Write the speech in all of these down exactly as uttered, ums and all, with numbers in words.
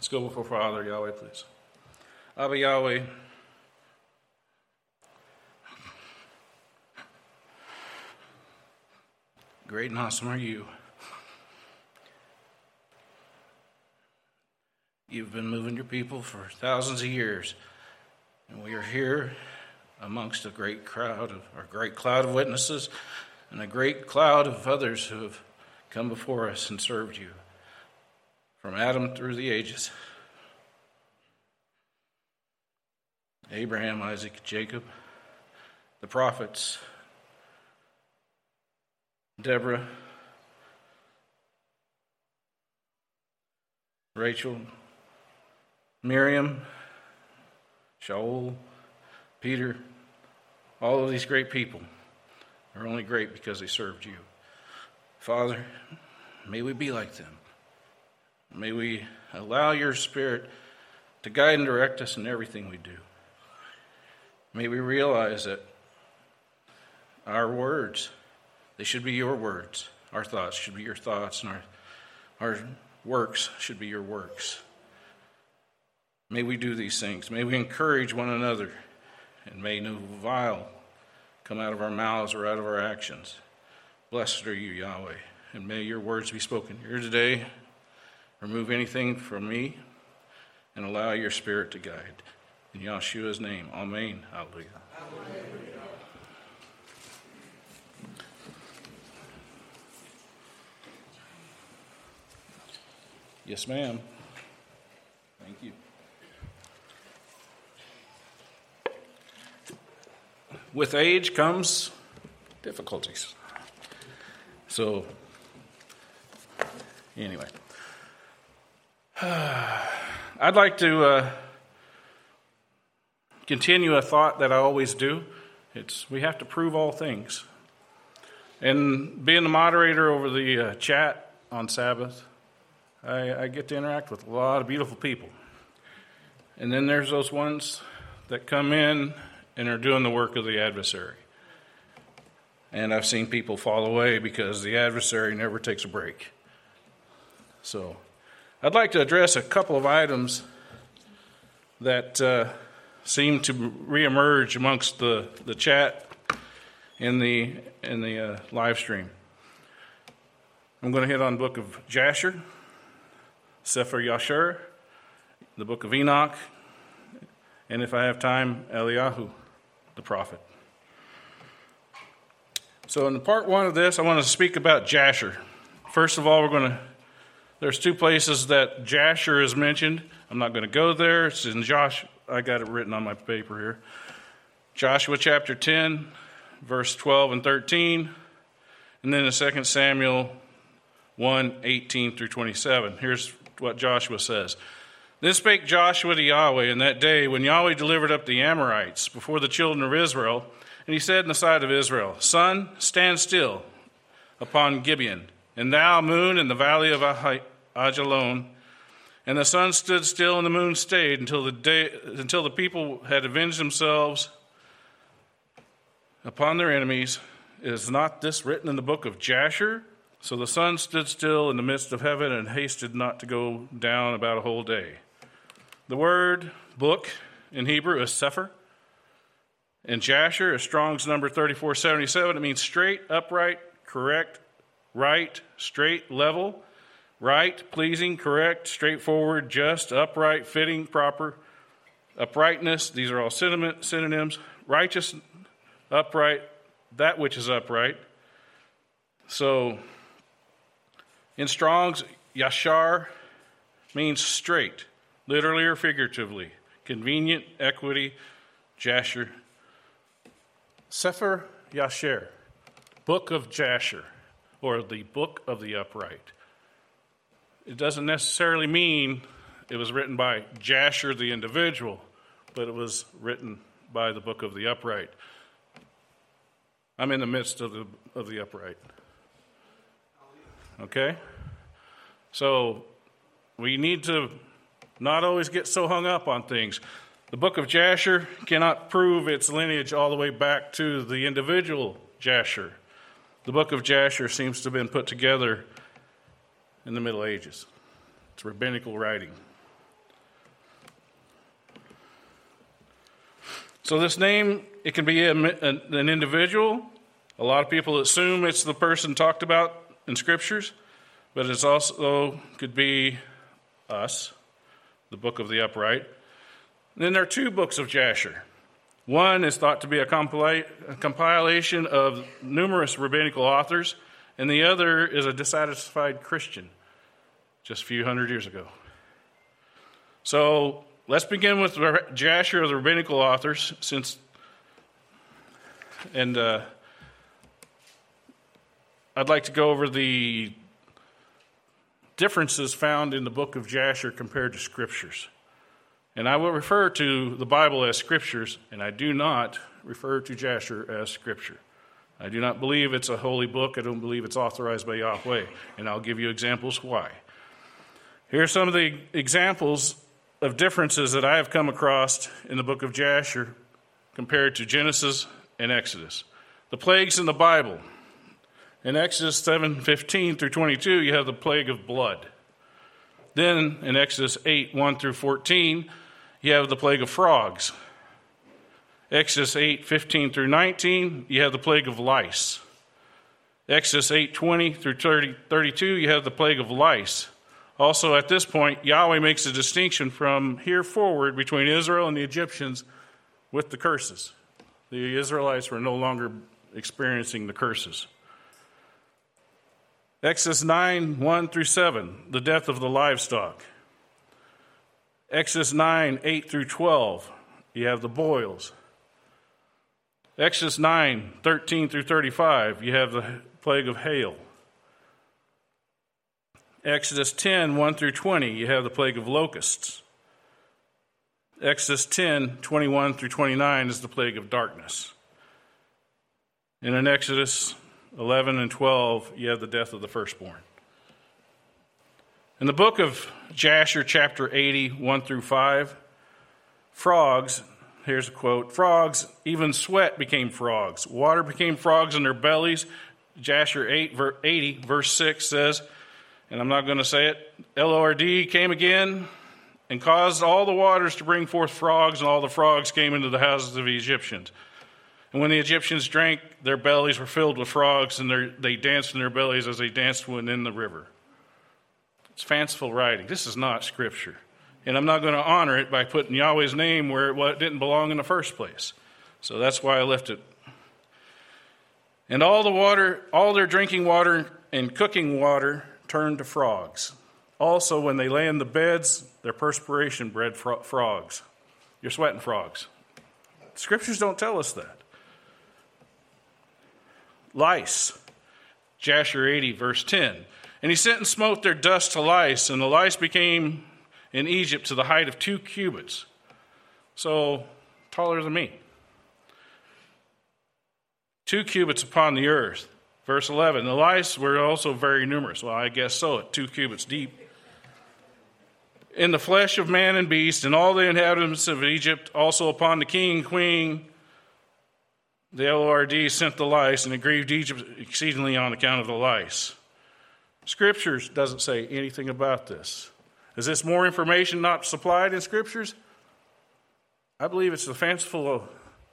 Let's go before Father, Yahweh, please. Abba, Yahweh, great and awesome are you. You've been moving your people for thousands of years, and we are here amongst a great crowd of, or great cloud of witnesses, and a great cloud of others who have come before us and served you, from Adam through the ages. Abraham, Isaac, Jacob, the prophets, Deborah, Rachel, Miriam, Shaul, Peter, all of these great people are only great because they served you. Father, may we be like them. May we allow your Spirit to guide and direct us in everything we do. May we realize that our words, they should be your words. Our thoughts should be your thoughts, and our, our works should be your works. May we do these things. May we encourage one another, and may no vile come out of our mouths or out of our actions. Blessed are you, Yahweh, and may your words be spoken here today. Remove anything from me and allow your Spirit to guide. In Yahshua's name, amen. Hallelujah. Hallelujah. Yes, ma'am. Thank you. With age comes difficulties. So, anyway. I'd like to uh, continue a thought that I always do. It's we have to prove all things. And being the moderator over the uh, chat on Sabbath, I, I get to interact with a lot of beautiful people. And then there's those ones that come in and are doing the work of the adversary. And I've seen people fall away because the adversary never takes a break. So I'd like to address a couple of items that uh, seem to reemerge amongst the, the chat in the in the uh, live stream. I'm going to hit on the book of Jasher, Sefer Yasher, the book of Enoch, and if I have time, Eliyahu, the prophet. So in part one of this, I want to speak about Jasher. First of all, we're going to, there's two places that Jasher is mentioned. I'm not going to go there. It's in Josh. I got it written on my paper here. Joshua chapter ten, verse twelve and thirteen, and then in Second Samuel one, eighteen through twenty-seven. Here's what Joshua says. Then spake Joshua to Yahweh in that day when Yahweh delivered up the Amorites before the children of Israel, and he said in the sight of Israel, Sun, stand still upon Gibeon, and thou, moon, in the valley of Ajalon. And the sun stood still, and the moon stayed until the day until the people had avenged themselves upon their enemies. Is not this written in the book of Jasher? So the sun stood still in the midst of heaven and hasted not to go down about a whole day. The word book in Hebrew is sefer. In Jasher is Strong's number thirty-four seventy-seven. It means straight, upright, correct, right, straight, level, right, pleasing, correct, straightforward, just, upright, fitting, proper, uprightness. These are all synonyms. Righteous, upright, that which is upright. So, in Strong's, Yashar means straight, literally or figuratively. Convenient, equity, Jasher. Sefer Yasher, Book of Jasher, or the Book of the Upright. It doesn't necessarily mean it was written by Jasher the individual, but it was written by the Book of the Upright. I'm in the midst of the of the upright. Okay? So we need to not always get so hung up on things. The book of Jasher cannot prove its lineage all the way back to the individual Jasher. The book of Jasher seems to have been put together in the Middle Ages. It's rabbinical writing. So this name, it can be a, an individual. A lot of people assume it's the person talked about in scriptures, but it's also could be us, the book of the upright. And then there are two books of Jasher. One is thought to be a, compila- a compilation of numerous rabbinical authors, and the other is a dissatisfied Christian just a few hundred years ago. So let's begin with Jasher of the rabbinical authors, since, and uh, I'd like to go over the differences found in the book of Jasher compared to scriptures. And I will refer to the Bible as scriptures, and I do not refer to Jasher as scripture. I do not believe it's a holy book. I don't believe it's authorized by Yahweh, and I'll give you examples why. Here are some of the examples of differences that I have come across in the book of Jasher compared to Genesis and Exodus. The plagues in the Bible. In Exodus seven fifteen through twenty-two, you have the plague of blood. Then in Exodus eight one through fourteen, you have the plague of frogs. Exodus eight fifteen through nineteen, you have the plague of lice. Exodus eight twenty through thirty, thirty-two, you have the plague of lice. Also, at this point, Yahweh makes a distinction from here forward between Israel and the Egyptians with the curses. The Israelites were no longer experiencing the curses. Exodus nine one through seven, the death of the livestock. Exodus nine eight through twelve, you have the boils. Exodus nine thirteen through thirty-five, you have the plague of hail. Exodus ten one through twenty, you have the plague of locusts. Exodus ten twenty-one through twenty-nine is the plague of darkness. And in Exodus eleven and twelve, you have the death of the firstborn. In the book of Jasher, chapter eighty, one through five, frogs, here's a quote, frogs, even sweat became frogs. Water became frogs in their bellies. Jasher eight, eighty, verse six says, and I'm not going to say it, L O R D came again and caused all the waters to bring forth frogs, and all the frogs came into the houses of the Egyptians. And when the Egyptians drank, their bellies were filled with frogs, and they danced in their bellies as they danced within the river. It's fanciful writing. This is not scripture. And I'm not going to honor it by putting Yahweh's name where it didn't belong in the first place. So that's why I left it. And all the water, all their drinking water and cooking water turned to frogs. Also, when they lay in the beds, their perspiration bred fro- frogs. You're sweating frogs. Scriptures don't tell us that. Lice. Jasher eighty, verse ten. And he sent and smote their dust to lice, and the lice became in Egypt to the height of two cubits. So, taller than me. Two cubits upon the earth. Verse eleven, the lice were also very numerous. Well, I guess so, at two cubits deep. In the flesh of man and beast, and all the inhabitants of Egypt, also upon the king and queen, the L O R D sent the lice, and it grieved Egypt exceedingly on account of the lice. Scriptures doesn't say anything about this. Is this more information not supplied in Scriptures? I believe it's a fanciful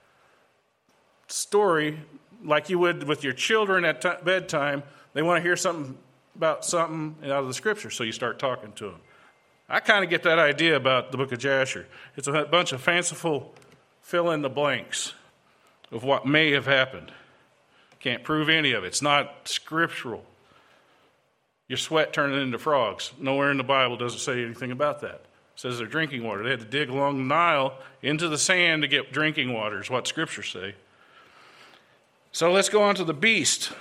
story, like you would with your children at t- bedtime. They want to hear something about something out of the Scripture, so you start talking to them. I kind of get that idea about the book of Jasher. It's a bunch of fanciful fill-in-the-blanks of what may have happened. Can't prove any of it. It's not scriptural. Your sweat turning into frogs. Nowhere in the Bible does it say anything about that. It says they're drinking water. They had to dig along the Nile into the sand to get drinking water, is what Scriptures say. So let's go on to the beast.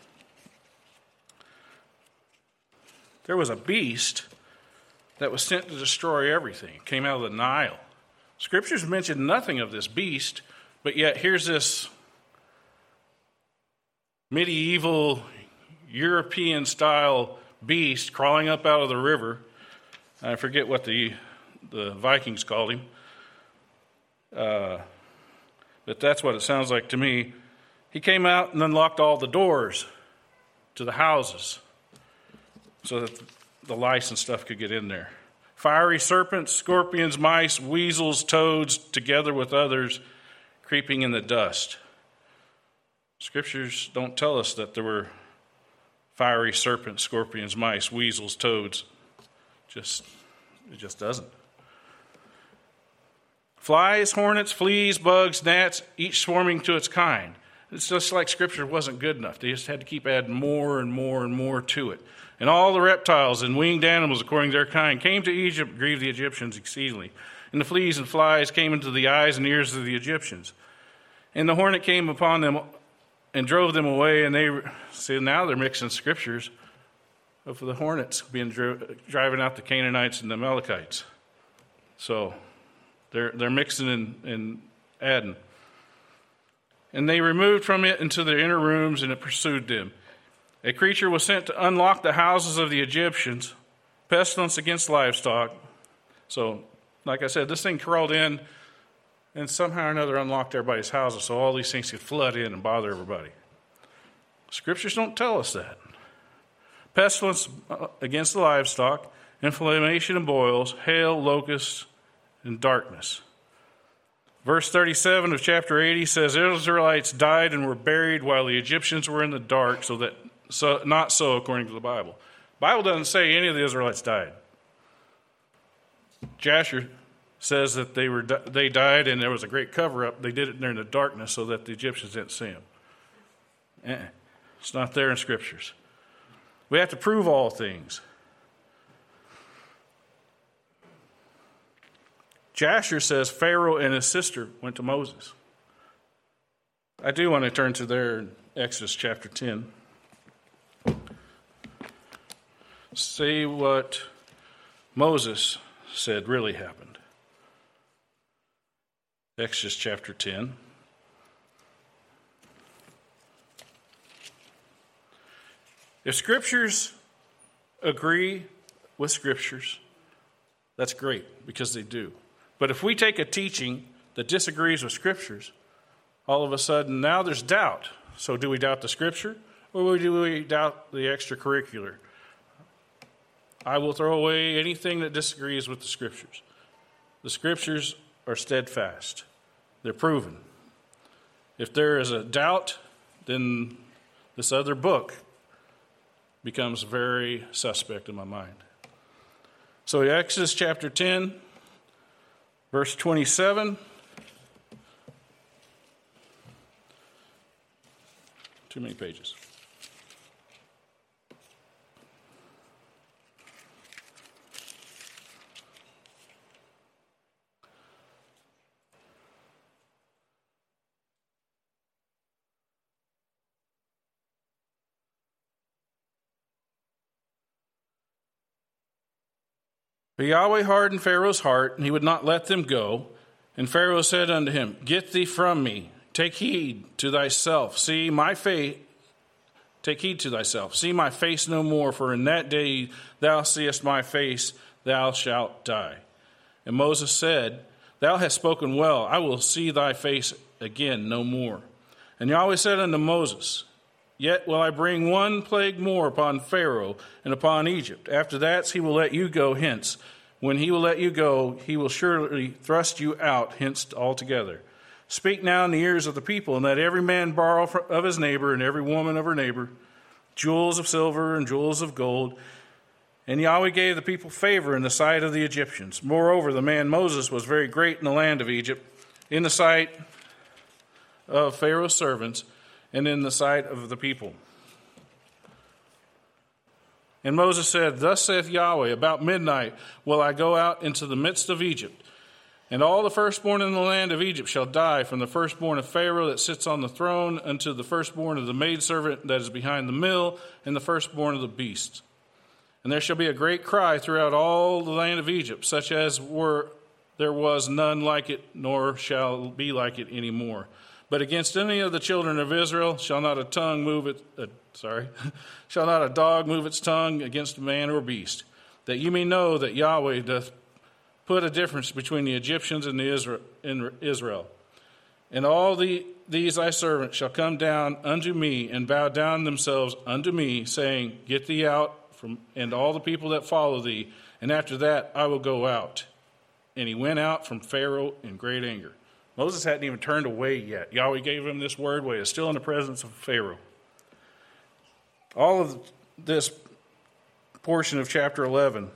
There was a beast that was sent to destroy everything. It came out of the Nile. Scriptures mention nothing of this beast, but yet here's this medieval European-style beast crawling up out of the river. I forget what the the Vikings called him. Uh, but that's what it sounds like to me. He came out and unlocked all the doors to the houses so that the lice and stuff could get in there. Fiery serpents, scorpions, mice, weasels, toads, together with others, creeping in the dust. Scriptures don't tell us that there were fiery serpents, scorpions, mice, weasels, toads. Just, it just doesn't. Flies, hornets, fleas, bugs, gnats, each swarming to its kind. It's just like Scripture wasn't good enough. They just had to keep adding more and more and more to it. And all the reptiles and winged animals, according to their kind, came to Egypt, grieved the Egyptians exceedingly. And the fleas and flies came into the eyes and ears of the Egyptians. And the hornet came upon them and drove them away. And they, see, now they're mixing scriptures of the hornets being dri- driving out the Canaanites and the Amalekites. So they're they're mixing and, and adding. And they removed from it into the inner rooms, and it pursued them. A creature was sent to unlock the houses of the Egyptians, pestilence against livestock. So, like I said, this thing crawled in and somehow or another unlocked everybody's houses so all these things could flood in and bother everybody. Scriptures don't tell us that. Pestilence against the livestock, inflammation and boils, hail, locusts, and darkness. Verse thirty-seven of chapter eighty says, the Israelites died and were buried while the Egyptians were in the dark, so that so not so according to the Bible. The Bible doesn't say any of the Israelites died. Jasher says that they were they died and there was a great cover-up. They did it during the darkness so that the Egyptians didn't see them. Eh, it's not there in Scriptures. We have to prove all things. Jasher says Pharaoh and his sister went to Moses. I do want to turn to there in Exodus chapter ten. See what Moses said really happened. Exodus chapter ten. If Scriptures agree with Scriptures, that's great, because they do. But if we take a teaching that disagrees with Scriptures, all of a sudden now there's doubt. So do we doubt the Scripture, or do we doubt the extracurricular? I will throw away anything that disagrees with the Scriptures. The Scriptures are steadfast. They're proven. If there is a doubt, then this other book becomes very suspect in my mind. So Exodus chapter ten, verse twenty-seven. Too many pages. But Yahweh hardened Pharaoh's heart, and he would not let them go. And Pharaoh said unto him, Get thee from me, take heed to thyself. See my face, take heed to thyself. See my face no more, for in that day thou seest my face, thou shalt die. And Moses said, Thou hast spoken well, I will see thy face again no more. And Yahweh said unto Moses, Yet will I bring one plague more upon Pharaoh and upon Egypt. After that he will let you go hence. When he will let you go, he will surely thrust you out hence altogether. Speak now in the ears of the people, and let every man borrow of his neighbor and every woman of her neighbor jewels of silver and jewels of gold. And Yahweh gave the people favor in the sight of the Egyptians. Moreover, the man Moses was very great in the land of Egypt, in the sight of Pharaoh's servants, and in the sight of the people. And Moses said, Thus saith Yahweh, about midnight will I go out into the midst of Egypt, and all the firstborn in the land of Egypt shall die, from the firstborn of Pharaoh that sits on the throne unto the firstborn of the maidservant that is behind the mill, and the firstborn of the beasts. And there shall be a great cry throughout all the land of Egypt, such as were there was none like it, nor shall be like it any more. But against any of the children of Israel shall not a tongue move it. Uh, sorry, shall not a dog move its tongue against a man or beast, that you may know that Yahweh doth put a difference between the Egyptians and the Israel. In Israel. And all the these thy servants shall come down unto me and bow down themselves unto me, saying, Get thee out from and all the people that follow thee, and after that I will go out. And he went out from Pharaoh in great anger. Moses hadn't even turned away yet. Yahweh gave him this word while he was still in the presence of Pharaoh. All of this portion of chapter eleven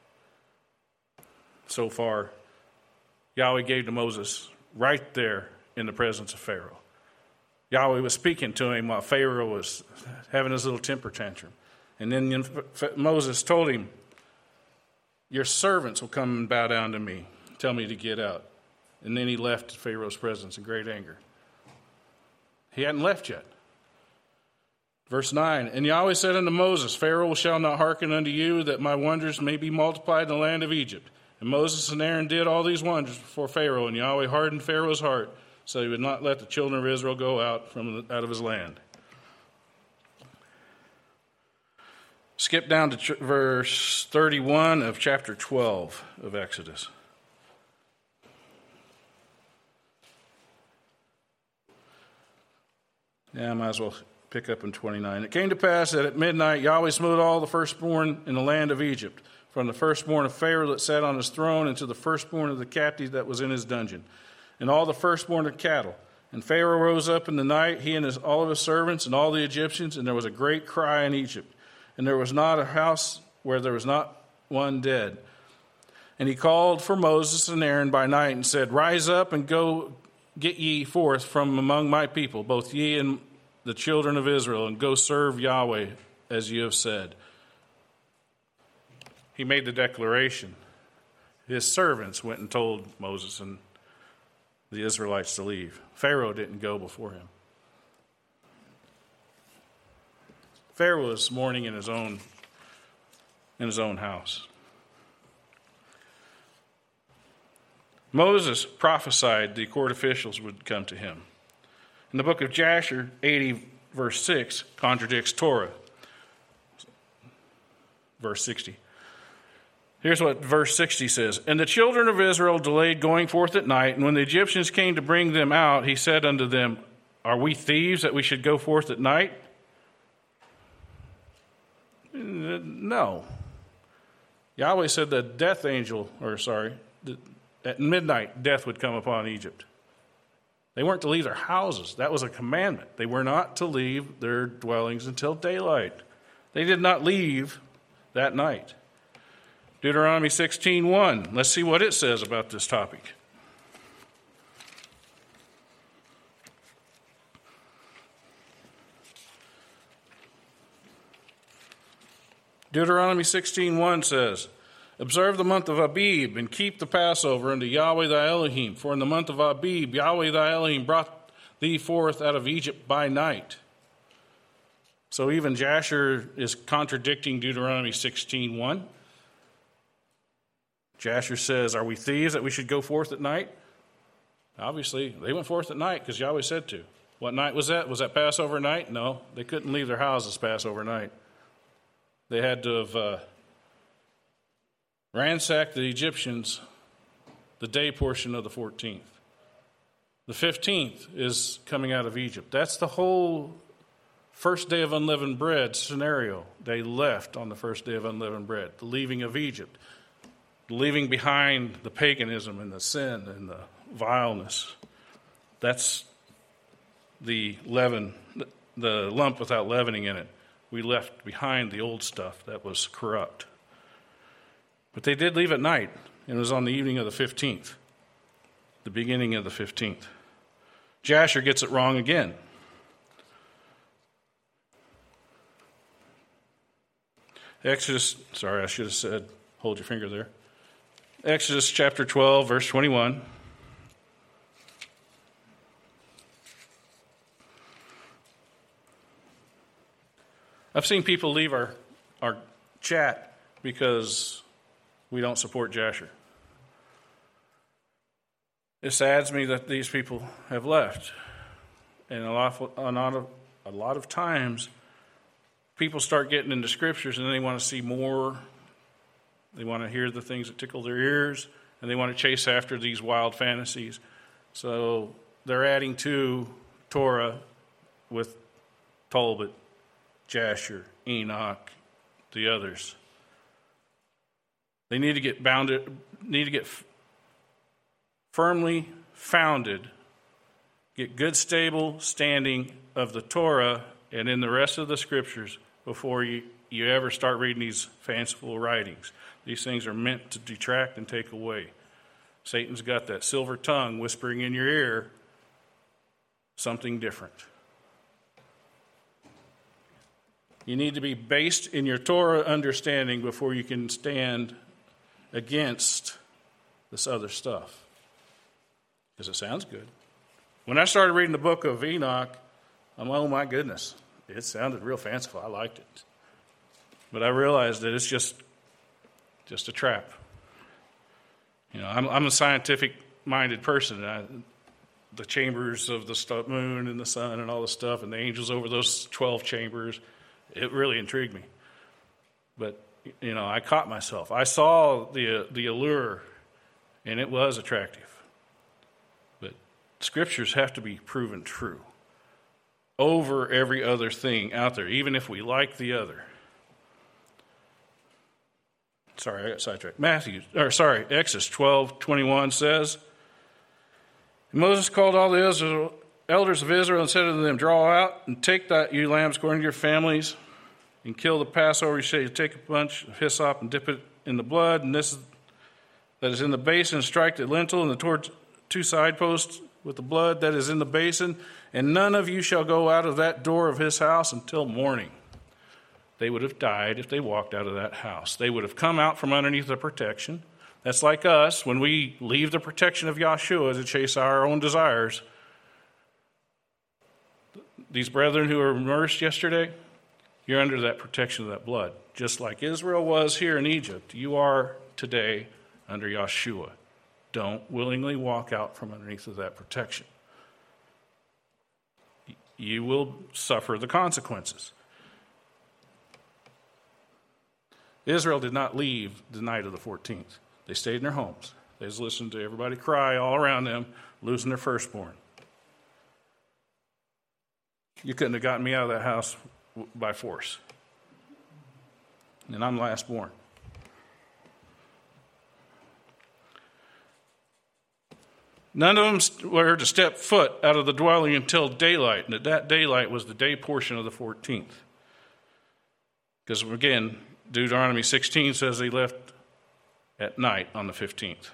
so far, Yahweh gave to Moses right there in the presence of Pharaoh. Yahweh was speaking to him while Pharaoh was having his little temper tantrum. And then Moses told him, your servants will come and bow down to me, tell me to get out. And then he left Pharaoh's presence in great anger. He hadn't left yet. Verse nine, and Yahweh said unto Moses, Pharaoh shall not hearken unto you, that my wonders may be multiplied in the land of Egypt. And Moses and Aaron did all these wonders before Pharaoh, and Yahweh hardened Pharaoh's heart, so he would not let the children of Israel go out from the, out of his land. Skip down to ch- verse thirty-one of chapter twelve of Exodus. Yeah, I might as well pick up in twenty-nine. It came to pass that at midnight Yahweh smote all the firstborn in the land of Egypt, from the firstborn of Pharaoh that sat on his throne, and to the firstborn of the captive that was in his dungeon, and all the firstborn of cattle. And Pharaoh rose up in the night, he and his, all of his servants, and all the Egyptians, and there was a great cry in Egypt. And there was not a house where there was not one dead. And he called for Moses and Aaron by night, and said, rise up and go get ye forth from among my people, both ye and the children of Israel, and go serve Yahweh as you have said. He made the declaration. His servants went and told Moses and the Israelites to leave. Pharaoh didn't go before him. Pharaoh was mourning in his own in his own house. Moses prophesied the court officials would come to him. In the book of Jasher, eighty, verse six, contradicts Torah. Verse sixty. Here's what verse sixty says. And the children of Israel delayed going forth at night, and when the Egyptians came to bring them out, he said unto them, are we thieves that we should go forth at night? No. Yahweh said that death angel, or sorry, at midnight death would come upon Egypt. They weren't to leave their houses. That was a commandment. They were not to leave their dwellings until daylight. They did not leave that night. Deuteronomy sixteen one. Let's see what it says about this topic. Deuteronomy sixteen one says, observe the month of Abib, and keep the Passover unto Yahweh thy Elohim. For in the month of Abib, Yahweh thy Elohim brought thee forth out of Egypt by night. So even Jasher is contradicting Deuteronomy sixteen one. Jasher says, are we thieves that we should go forth at night? Obviously, they went forth at night because Yahweh said to. What night was that? Was that Passover night? No, they couldn't leave their houses Passover night. They had to have uh, ransacked the Egyptians the day portion of the fourteenth. The fifteenth is coming out of Egypt. That's the whole first day of unleavened bread scenario. They left on the first day of unleavened bread, the leaving of Egypt, the leaving behind the paganism and the sin and the vileness. That's the leaven, the lump without leavening in it. We left behind the old stuff that was corrupt. But they did leave at night, and it was on the evening of the fifteenth, the beginning of the fifteenth. Jasher gets it wrong again. Exodus, sorry, I should have said, hold your finger there. Exodus chapter twelve, verse twenty-one. I've seen people leave our, our chat because we don't support Jasher. It saddens me that these people have left. And a lot of, a lot of, a lot of times, people start getting into scriptures and then they want to see more. They want to hear the things that tickle their ears, and they want to chase after these wild fantasies. So they're adding to Torah with Tolbert, Jasher, Enoch, the others. They need to get bounded, need to get f- firmly founded, get good stable standing of the Torah and in the rest of the scriptures before you, you ever start reading these fanciful writings. These things are meant to detract and take away. Satan's got that silver tongue whispering in your ear something different. You need to be based in your Torah understanding before you can stand against this other stuff. Because it sounds good. When I started reading the book of Enoch, I'm like, oh my goodness, it sounded real fanciful. I liked it. But I realized that it's just just a trap. You know, I'm, I'm a scientific-minded person. I, the chambers of the st- moon and the sun and all the stuff and the angels over those twelve chambers, it really intrigued me. But, you know, I caught myself. I saw the the allure, and it was attractive. But scriptures have to be proven true over every other thing out there, even if we like the other. Sorry, I got sidetracked. Matthew, or sorry, Exodus twelve twenty-one says, Moses called all the Israel, elders of Israel and said to them, draw out and take that ewe lambs according to your families and kill the Passover. You say, take a bunch of hyssop and dip it in the blood, and this is, that is in the basin, strike the lintel and the towards two side posts with the blood that is in the basin, and none of you shall go out of that door of his house until morning. They would have died if they walked out of that house. They would have come out from underneath the protection. That's like us, when we leave the protection of Yahshua to chase our own desires. These brethren who were immersed yesterday, you're under that protection of that blood. Just like Israel was here in Egypt, you are today under Yahshua. Don't willingly walk out from underneath of that protection. You will suffer the consequences. Israel did not leave the night of the fourteenth. They stayed in their homes. They just listened to everybody cry all around them, losing their firstborn. You couldn't have gotten me out of that house by force. And I'm last born. None of them were to step foot out of the dwelling until daylight, and that daylight was the day portion of the fourteenth. Because again, Deuteronomy sixteen says they left at night on the fifteenth.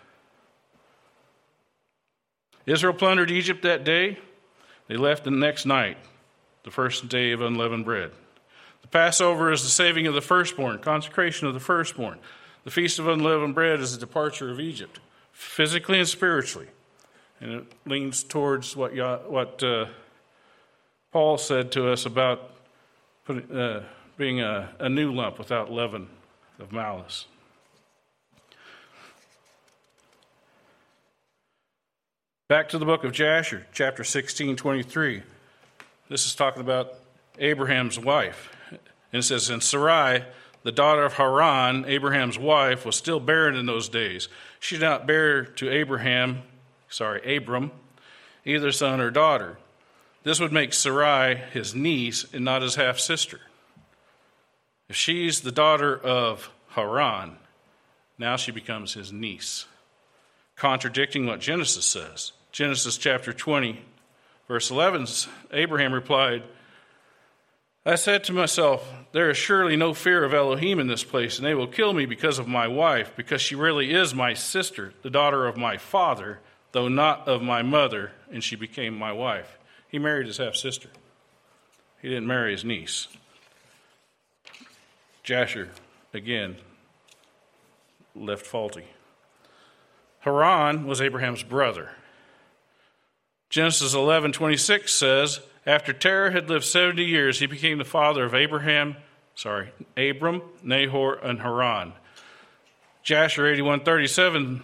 Israel plundered Egypt that day. They left the next night, the first day of unleavened bread. The Passover is the saving of the firstborn, consecration of the firstborn. The Feast of Unleavened Bread is the departure of Egypt, physically and spiritually. And it leans towards what what uh, Paul said to us about putting, uh, being a, a new lump without leaven of malice. Back to the book of Jasher, chapter sixteen, twenty-three. This is talking about Abraham's wife. And it says, and Sarai, the daughter of Haran, Abraham's wife, was still barren in those days. She did not bear to Abraham, sorry, Abram, either son or daughter. This would make Sarai his niece and not his half-sister. If she's the daughter of Haran, now she becomes his niece, contradicting what Genesis says. Genesis chapter twenty, verse eleven, Abraham replied, I said to myself, there is surely no fear of Elohim in this place, and they will kill me because of my wife, because she really is my sister, the daughter of my father, though not of my mother, and she became my wife. He married his half-sister. He didn't marry his niece. Jasher, again, left faulty. Haran was Abraham's brother. Genesis eleven twenty-six says, after Terah had lived seventy years, he became the father of Abraham, sorry, Abram, Nahor, and Haran. Jasher eighty-one thirty-seven,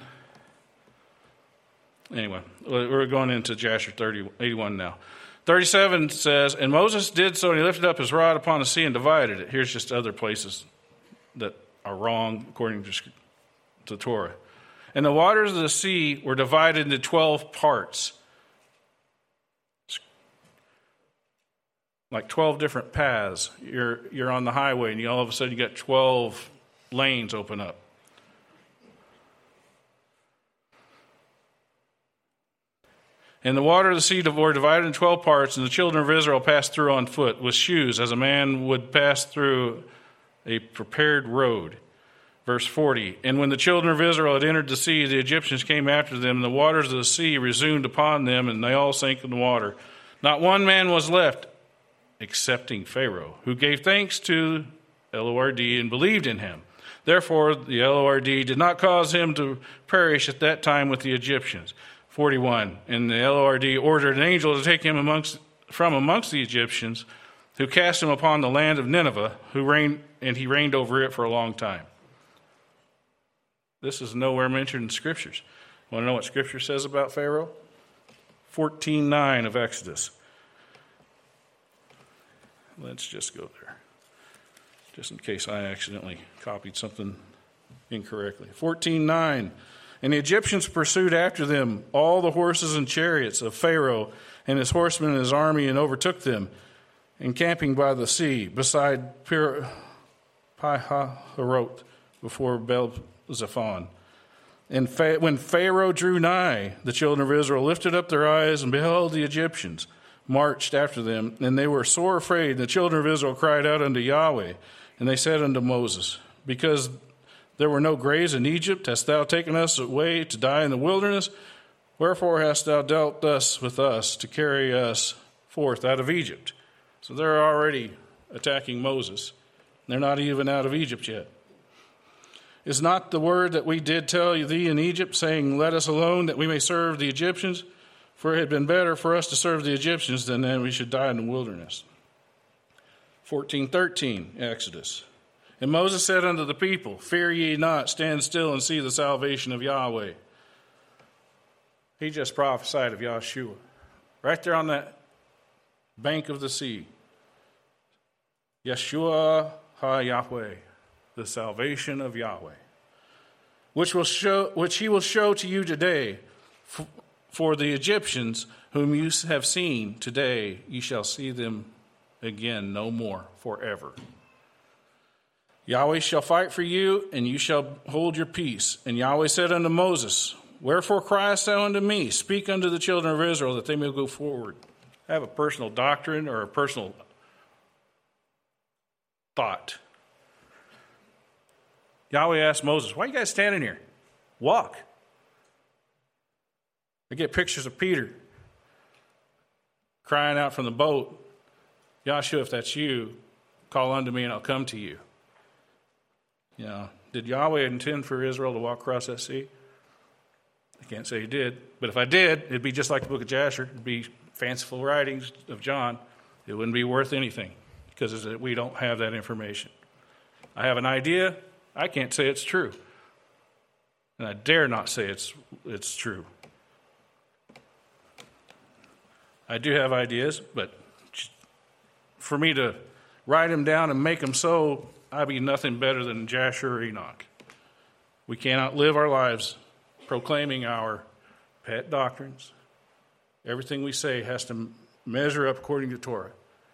anyway, we're going into Jasher thirty, eighty-one now. thirty-seven says, and Moses did so, and he lifted up his rod upon the sea and divided it. Here's just other places that are wrong according to the Torah. And the waters of the sea were divided into twelve parts. Like twelve different paths. You're you're on the highway, and you all of a sudden you got twelve lanes open up. And the water of the sea were divided in twelve parts, and the children of Israel passed through on foot with shoes, as a man would pass through a prepared road. Verse forty, and when the children of Israel had entered the sea, the Egyptians came after them, and the waters of the sea resumed upon them, and they all sank in the water. Not one man was left, excepting Pharaoh, who gave thanks to L O R D and believed in him. Therefore, the L O R D did not cause him to perish at that time with the Egyptians. forty-one, and the L O R D ordered an angel to take him amongst, from amongst the Egyptians, who cast him upon the land of Nineveh, who reigned, and he reigned over it for a long time. This is nowhere mentioned in Scriptures. Want to know what Scripture says about Pharaoh? fourteen nine of Exodus. Let's just go there, just in case I accidentally copied something incorrectly. fourteen nine. And the Egyptians pursued after them all the horses and chariots of Pharaoh and his horsemen and his army, and overtook them, encamping by the sea, beside Pi-hahiroth, before Baal-zephon. And when Pharaoh drew nigh, the children of Israel lifted up their eyes and beheld the Egyptians marched after them, and they were sore afraid. And the children of Israel cried out unto Yahweh, and they said unto Moses, because there were no graves in Egypt, hast thou taken us away to die in the wilderness? Wherefore hast thou dealt thus with us to carry us forth out of Egypt? So they're already attacking Moses. They're not even out of Egypt yet. Is not the word that we did tell thee in Egypt, saying, let us alone, that we may serve the Egyptians? For it had been better for us to serve the Egyptians than that we should die in the wilderness. fourteen thirteen, Exodus. And Moses said unto the people, fear ye not, stand still and see the salvation of Yahweh. He just prophesied of Yahshua. Right there on that bank of the sea. Yeshua ha-Yahweh, the salvation of Yahweh, which will show, which he will show to you today. For the Egyptians whom you have seen today, you shall see them again no more forever. Yahweh shall fight for you, and you shall hold your peace. And Yahweh said unto Moses, wherefore criest thou unto me? Speak unto the children of Israel, that they may go forward. Have a personal doctrine or a personal thought. Yahweh asked Moses, why are you guys standing here? Walk. I get pictures of Peter crying out from the boat, Yahshua, if that's you, call unto me and I'll come to you. You know, did Yahweh intend for Israel to walk across that sea? I can't say he did. But if I did, it'd be just like the book of Jasher. It'd be fanciful writings of John. It wouldn't be worth anything because we don't have that information. I have an idea. I can't say it's true. And I dare not say it's it's true. I do have ideas, but for me to write them down and make them so, I'd be nothing better than Jasher or Enoch. We cannot live our lives proclaiming our pet doctrines. Everything we say has to measure up according to Torah.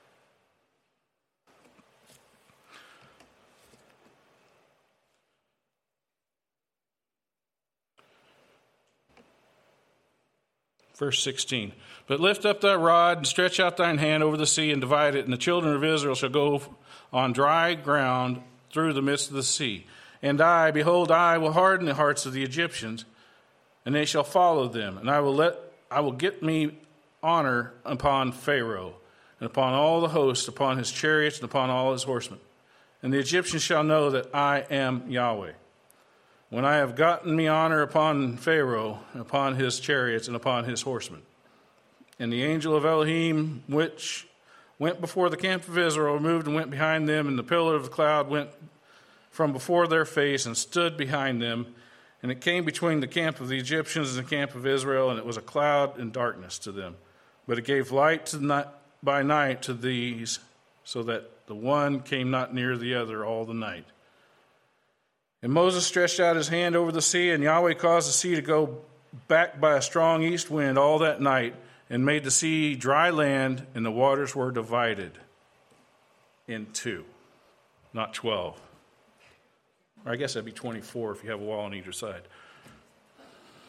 Verse sixteen, but lift up thy rod and stretch out thine hand over the sea and divide it, and the children of Israel shall go on dry ground through the midst of the sea. And I, behold, I will harden the hearts of the Egyptians, and they shall follow them. And I will let I will get me honor upon Pharaoh, and upon all the host, upon his chariots, and upon all his horsemen. And the Egyptians shall know that I am Yahweh, when I have gotten me honor upon Pharaoh, and upon his chariots, and upon his horsemen. And the angel of Elohim, which went before the camp of Israel, moved and went behind them, and the pillar of the cloud went from before their face and stood behind them. And it came between the camp of the Egyptians and the camp of Israel, and it was a cloud and darkness to them. But it gave light to night, by night to these, so that the one came not near the other all the night. And Moses stretched out his hand over the sea, and Yahweh caused the sea to go back by a strong east wind all that night, and made the sea dry land, and the waters were divided in two, not twelve. Or I guess that'd be twenty-four if you have a wall on either side.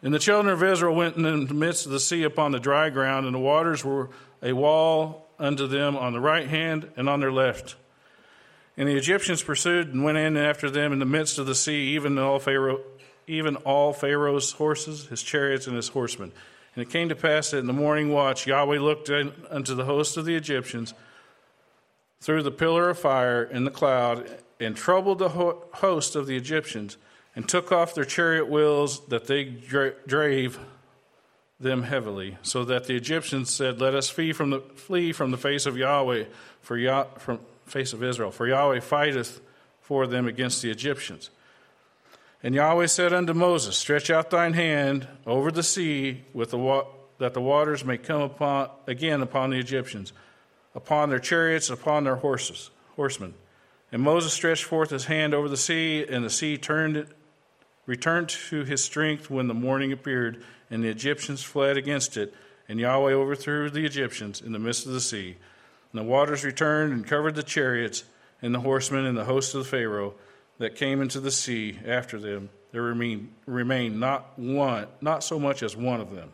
And the children of Israel went in the midst of the sea upon the dry ground, and the waters were a wall unto them on the right hand and on their left. And the Egyptians pursued and went in after them in the midst of the sea, even all Pharaoh, even all Pharaoh's horses, his chariots, and his horsemen. And it came to pass that in the morning watch Yahweh looked unto the host of the Egyptians through the pillar of fire in the cloud, and troubled the host of the Egyptians, and took off their chariot wheels, that they drave them heavily, so that the Egyptians said, Let us flee from the flee from the face of Yahweh, for Yah, from face of Israel, for Yahweh fighteth for them against the Egyptians. And Yahweh said unto Moses, Stretch out thine hand over the sea, with the wa- that the waters may come upon again upon the Egyptians, upon their chariots, upon their horses, horsemen. And Moses stretched forth his hand over the sea, and the sea turned, returned to his strength when the morning appeared, and the Egyptians fled against it. And Yahweh overthrew the Egyptians in the midst of the sea. And the waters returned and covered the chariots and the horsemen and the host of the Pharaoh that came into the sea after them. There remained, remained not one, not so much as one of them.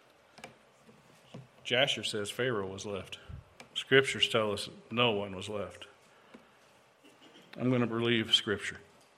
Jasher says Pharaoh was left. Scriptures tell us no one was left. I'm going to believe Scripture.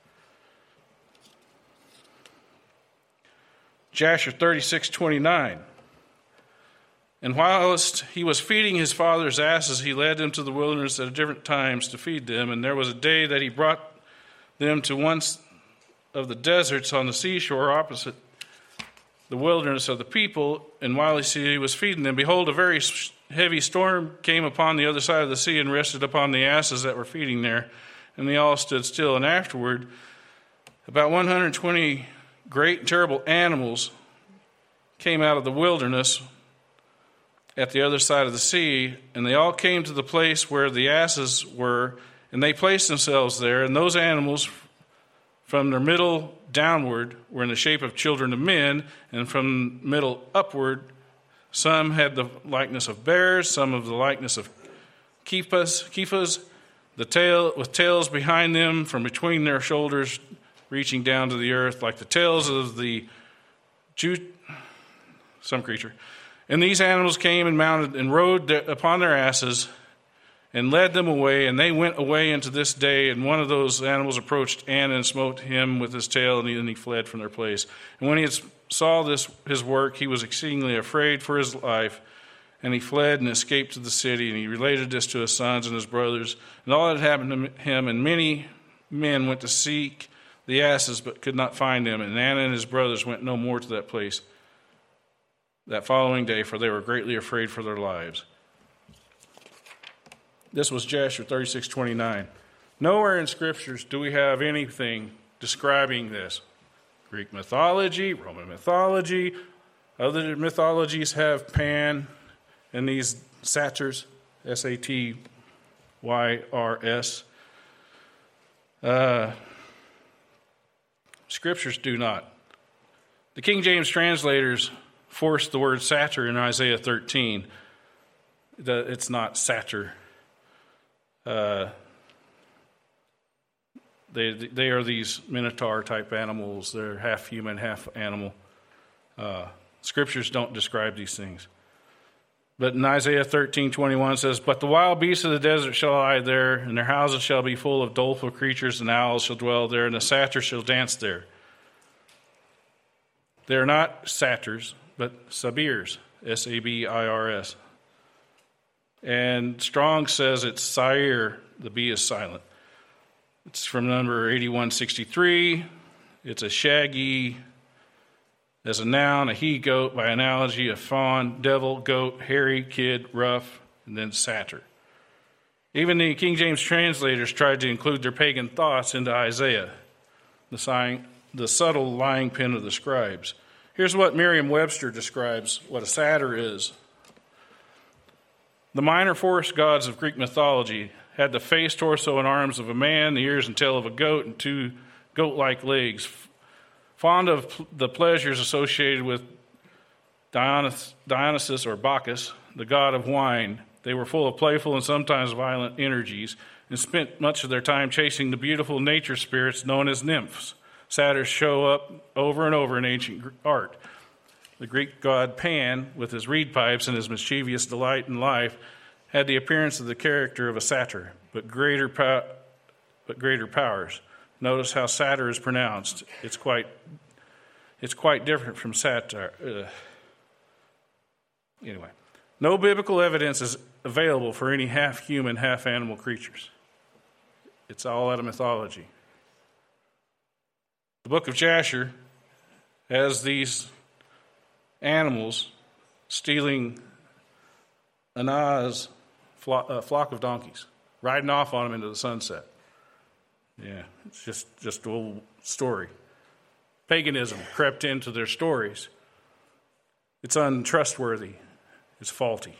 Jasher thirty-six twenty-nine. And whilst he was feeding his father's asses, he led them to the wilderness at different times to feed them. And there was a day that he brought them to one of the deserts on the seashore opposite the wilderness of the people. And while he was feeding them, behold, a very heavy storm came upon the other side of the sea and rested upon the asses that were feeding there. And they all stood still. And afterward, about one hundred twenty great and terrible animals came out of the wilderness at the other side of the sea, and they all came to the place where the asses were, and they placed themselves there. And those animals, from their middle downward, were in the shape of children of men, and from middle upward, some had the likeness of bears, some of the likeness of kephas, kephas, the tail with tails behind them from between their shoulders, reaching down to the earth, like the tails of the Jew, some creature. And these animals came and mounted and rode upon their asses and led them away, and they went away into this day. And one of those animals approached Anna and smote him with his tail, and he, and he fled from their place. And when he had saw this his work, he was exceedingly afraid for his life, and he fled and escaped to the city. And he related this to his sons and his brothers, and all that happened to him. And many men went to seek the asses, but could not find them. And Anna and his brothers went no more to that place that following day, for they were greatly afraid for their lives. This was Jasher thirty-six twenty-nine. Nowhere in Scriptures do we have anything describing this. Greek mythology, Roman mythology, other mythologies have Pan and these satyrs, S A T Y R S. Uh, scriptures do not. The King James translators forced the word satyr in Isaiah thirteen. It's not satyr. Uh, they they are these minotaur type animals. They're half human, half animal. Uh, scriptures don't describe these things. But in Isaiah thirteen twenty-one says, But the wild beasts of the desert shall lie there, and their houses shall be full of doleful creatures, and owls shall dwell there, and the satyr shall dance there. They are not satyrs, but sabirs, S A B I R S. And Strong says it's Sair, the B is silent. It's from number eighty-one sixty-three. It's a shaggy, as a noun, a he-goat, by analogy, a fawn, devil, goat, hairy, kid, rough, and then satyr. Even the King James translators tried to include their pagan thoughts into Isaiah, the, sign, the subtle lying pen of the scribes. Here's what Merriam-Webster describes what a satyr is. The minor forest gods of Greek mythology had the face, torso, and arms of a man, the ears and tail of a goat, and two goat-like legs. Fond of the pleasures associated with Dionys, Dionysus or Bacchus, the god of wine, they were full of playful and sometimes violent energies and spent much of their time chasing the beautiful nature spirits known as nymphs. Satyrs show up over and over in ancient art. the Greek god Pan, with his reed pipes and his mischievous delight in life, had the appearance of the character of a satyr, but greater, po- but greater powers. Notice how satyr is pronounced. It's quite, it's quite different from satire. Ugh. Anyway, no biblical evidence is available for any half-human, half-animal creatures. It's all out of mythology. The book of Jasher has these animals stealing Anah's flock, uh, flock of donkeys, riding off on them into the sunset. Yeah, it's just, just a little story. Paganism crept into their stories. It's untrustworthy. It's faulty.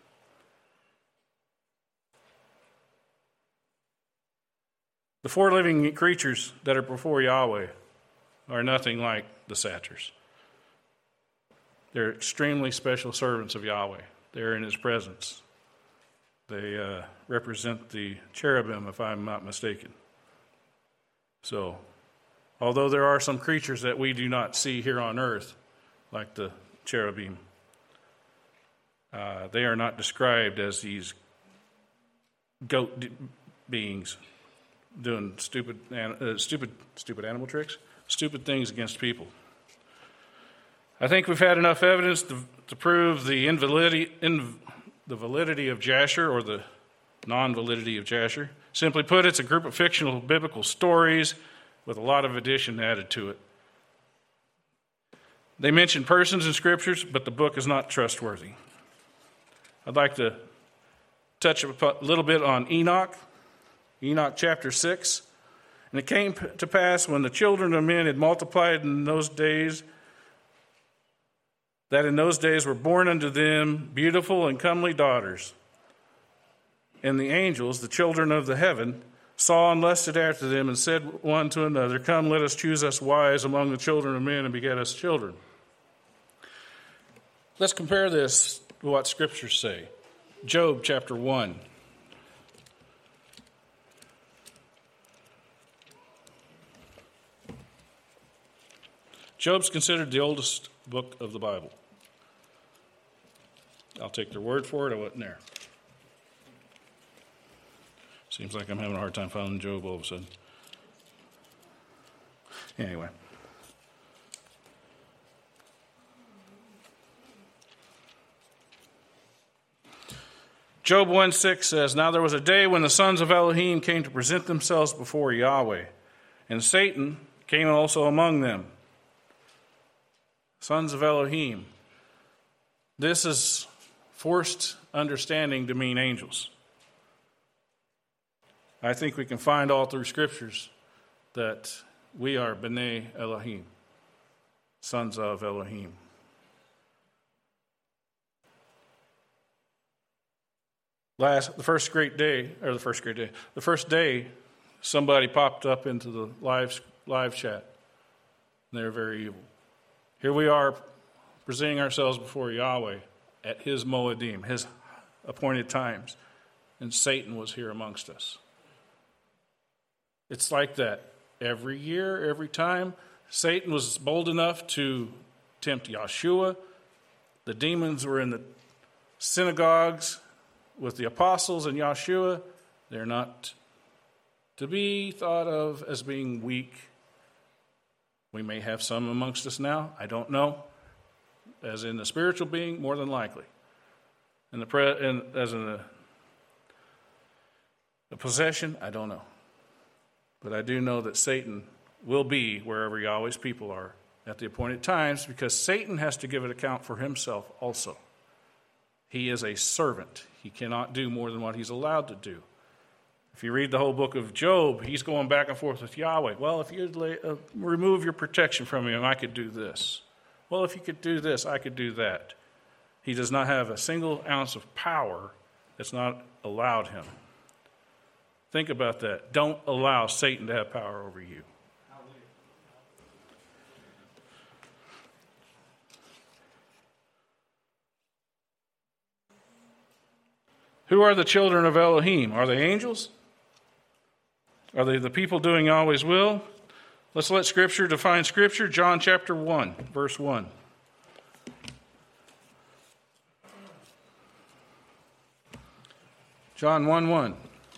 The four living creatures that are before Yahweh are nothing like the satyrs. They're extremely special servants of Yahweh. They're in his presence. They uh, represent the cherubim, if I'm not mistaken. So, although there are some creatures that we do not see here on earth, like the cherubim, uh, they are not described as these goat d- beings doing stupid, uh, stupid, stupid animal tricks, stupid things against people. I think we've had enough evidence to, to prove the invalidity, in, the validity of Jasher, or the non-validity of Jasher. Simply put, it's a group of fictional biblical stories with a lot of addition added to it. They mention persons in scriptures, but the book is not trustworthy. I'd like to touch a little bit on Enoch, Enoch chapter six. And it came to pass when the children of men had multiplied in those days, that in those days were born unto them beautiful and comely daughters. And the angels, the children of the heaven, saw and lusted after them, and said one to another, Come, let us choose us wives among the children of men, and beget us children. Let's compare this to what scriptures say. Job chapter one. Job's considered the oldest book of the Bible. I'll take their word for it. I wasn't there. Seems like I'm having a hard time finding Job all of a sudden. Anyway. Job one six says, Now there was a day when the sons of Elohim came to present themselves before Yahweh, and Satan came also among them. Sons of Elohim. This is forced understanding to mean angels. I think we can find all through scriptures that we are B'nai Elohim, sons of Elohim. Last, the first great day, or the first great day, the first day, somebody popped up into the live live chat, and they're very evil. Here we are presenting ourselves before Yahweh at his Moedim, his appointed times, and Satan was here amongst us. It's like that every year, every time. Satan was bold enough to tempt Yeshua. The demons were in the synagogues with the apostles and Yeshua. They're not to be thought of as being weak. We may have some amongst us now. I don't know. As in the spiritual being, more than likely. In the pre- in, as in the, the possession, I don't know. But I do know that Satan will be wherever Yahweh's people are at the appointed times, because Satan has to give an account for himself also. He is a servant. He cannot do more than what he's allowed to do. If you read the whole book of Job, he's going back and forth with Yahweh. Well, if you'd lay, uh, remove your protection from him, I could do this. Well, if you could do this, I could do that. He does not have a single ounce of power that's not allowed him. Think about that. Don't allow Satan to have power over you. Who are the children of Elohim? Are they angels? Are they the people doing Yahweh's will? Let's let Scripture define Scripture. John chapter one, verse one. John one one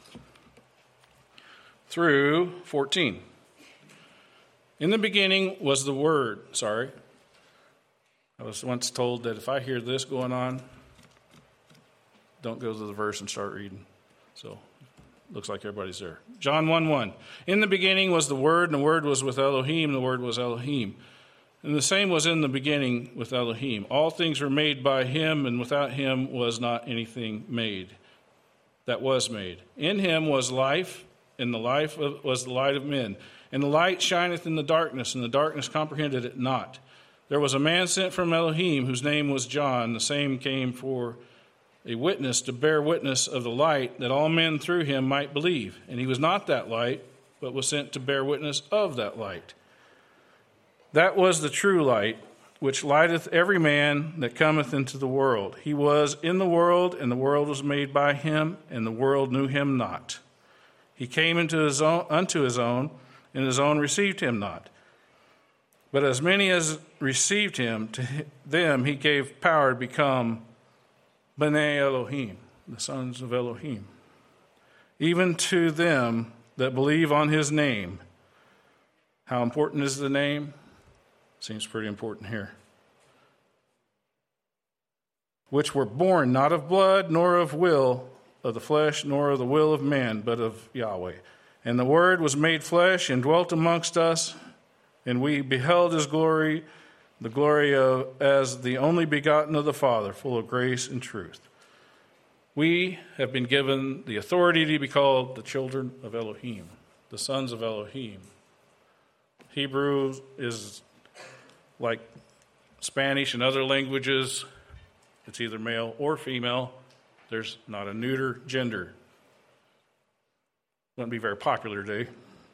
through fourteen. In the beginning was the Word. Sorry. I was once told that if I hear this going on, don't go to the verse and start reading. So, looks like everybody's there. John one one. In the beginning was the Word, and the Word was with Elohim, and the Word was Elohim. And the same was in the beginning with Elohim. All things were made by him, and without him was not anything made that was made. In him was life, and the life was the light of men. And the light shineth in the darkness, and the darkness comprehended it not. There was a man sent from Elohim, whose name was John. The same came for a witness, to bear witness of the light, that all men through him might believe. And he was not that light, but was sent to bear witness of that light. That was the true light, which lighteth every man that cometh into the world. He was in the world, and the world was made by him, and the world knew him not. He came into his own, unto his own, and his own received him not. But as many as received him, to them he gave power to become Bnei Elohim, the sons of Elohim, even to them that believe on his name. How important is the name? Seems pretty important here. Which were born not of blood, nor of will of the flesh, nor of the will of man, but of Yahweh. And the Word was made flesh and dwelt amongst us, and we beheld his glory, the glory of as the only begotten of the Father, full of grace and truth. We have been given the authority to be called the children of Elohim, the sons of Elohim. Hebrew is like Spanish and other languages. It's either male or female. There's not a neuter gender. Wouldn't be very popular today.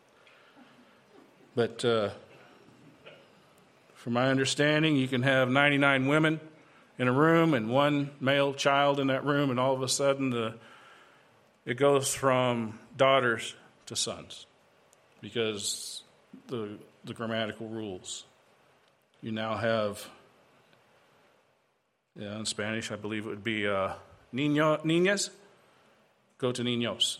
But uh, from my understanding, you can have ninety-nine women in a room and one male child in that room, and all of a sudden the, it goes from daughters to sons because the the grammatical rules. You now have, yeah, in Spanish, I believe it would be uh, niño, niñas, go to niños.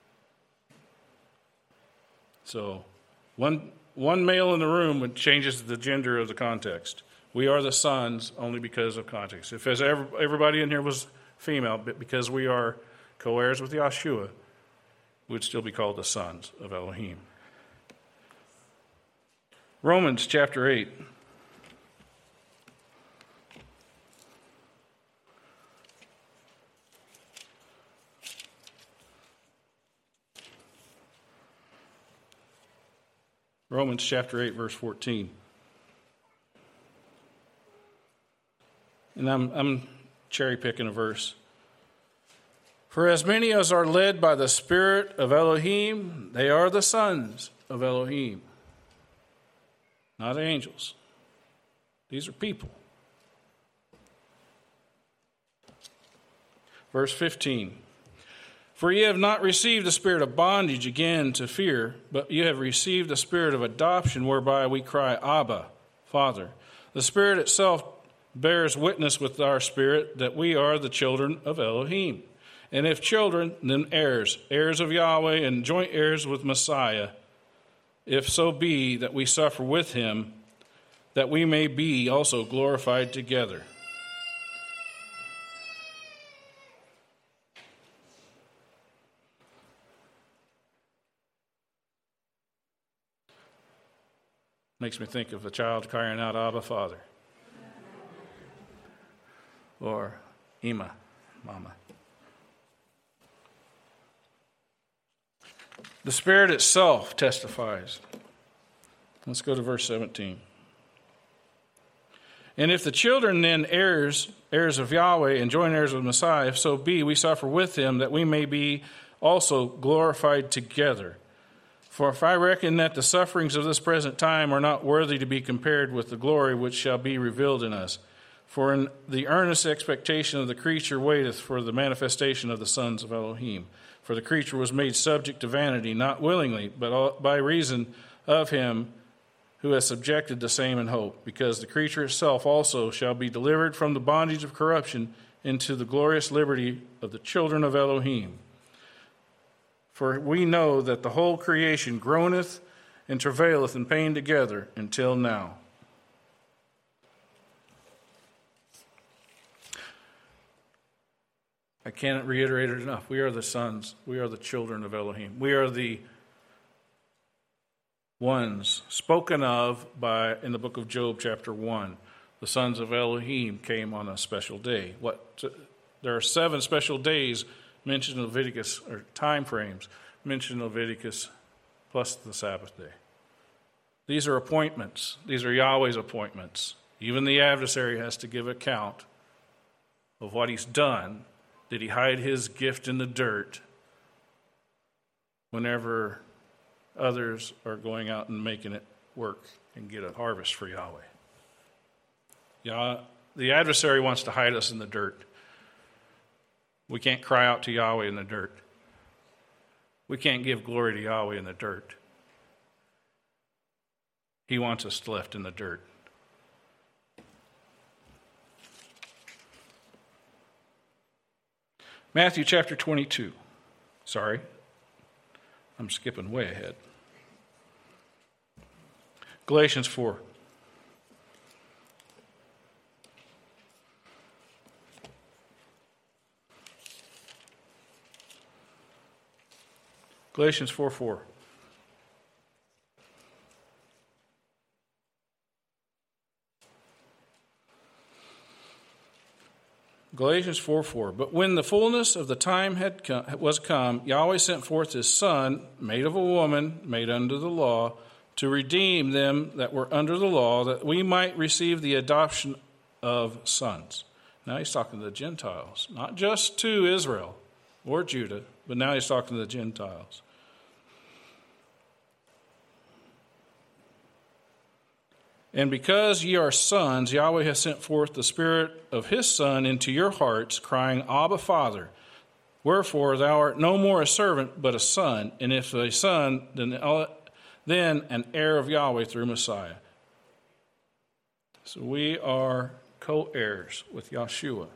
So one one male in the room changes the gender of the context. We are the sons only because of context. If as everybody in here was female, but because we are co-heirs with Yahshua, we'd still be called the sons of Elohim. Romans chapter eight. Romans chapter eight, verse fourteen. And I'm, I'm cherry picking a verse. For as many as are led by the Spirit of Elohim, they are the sons of Elohim. Not angels. These are people. Verse fifteen. For ye have not received the spirit of bondage again to fear, but you have received the spirit of adoption, whereby we cry, Abba, Father. The Spirit itself bears witness with our spirit that we are the children of Elohim. And if children, then heirs, heirs of Yahweh and joint heirs with Messiah, if so be that we suffer with him, that we may be also glorified together. Makes me think of a child crying out, Abba, Father. Or Ima, Mama. The Spirit itself testifies. Let's go to verse seventeen. And if the children then heirs, heirs of Yahweh and joint heirs with Messiah, if so be we suffer with him, that we may be also glorified together. For if I reckon that the sufferings of this present time are not worthy to be compared with the glory which shall be revealed in us. For in the earnest expectation of the creature waiteth for the manifestation of the sons of Elohim. For the creature was made subject to vanity, not willingly, but by reason of him who has subjected the same in hope, because the creature itself also shall be delivered from the bondage of corruption into the glorious liberty of the children of Elohim. For we know that the whole creation groaneth and travaileth in pain together until now. I cannot reiterate it enough. We are the sons. We are the children of Elohim. We are the ones spoken of by in the book of Job, chapter one. The sons of Elohim came on a special day. What? There are seven special days mentioned in Leviticus, or time frames mentioned in Leviticus, plus the Sabbath day. These are appointments. These are Yahweh's appointments. Even the adversary has to give account of what he's done. Did he hide his gift in the dirt whenever others are going out and making it work and get a harvest for Yahweh? Yah, the adversary wants to hide us in the dirt. We can't cry out to Yahweh in the dirt. We can't give glory to Yahweh in the dirt. He wants us left in the dirt. Matthew chapter twenty-two. Sorry, I'm skipping way ahead. Galatians four. Galatians four four. Galatians four four. But when the fullness of the time had come, was come, Yahweh sent forth his Son, made of a woman, made under the law, to redeem them that were under the law, that we might receive the adoption of sons. Now he's talking to the Gentiles, not just to Israel or Judah, but now he's talking to the Gentiles. And because ye are sons, Yahweh has sent forth the Spirit of his Son into your hearts, crying, Abba, Father. Wherefore thou art no more a servant, but a son, and if a son, then, then an heir of Yahweh through Messiah. So we are co-heirs with Yahshua.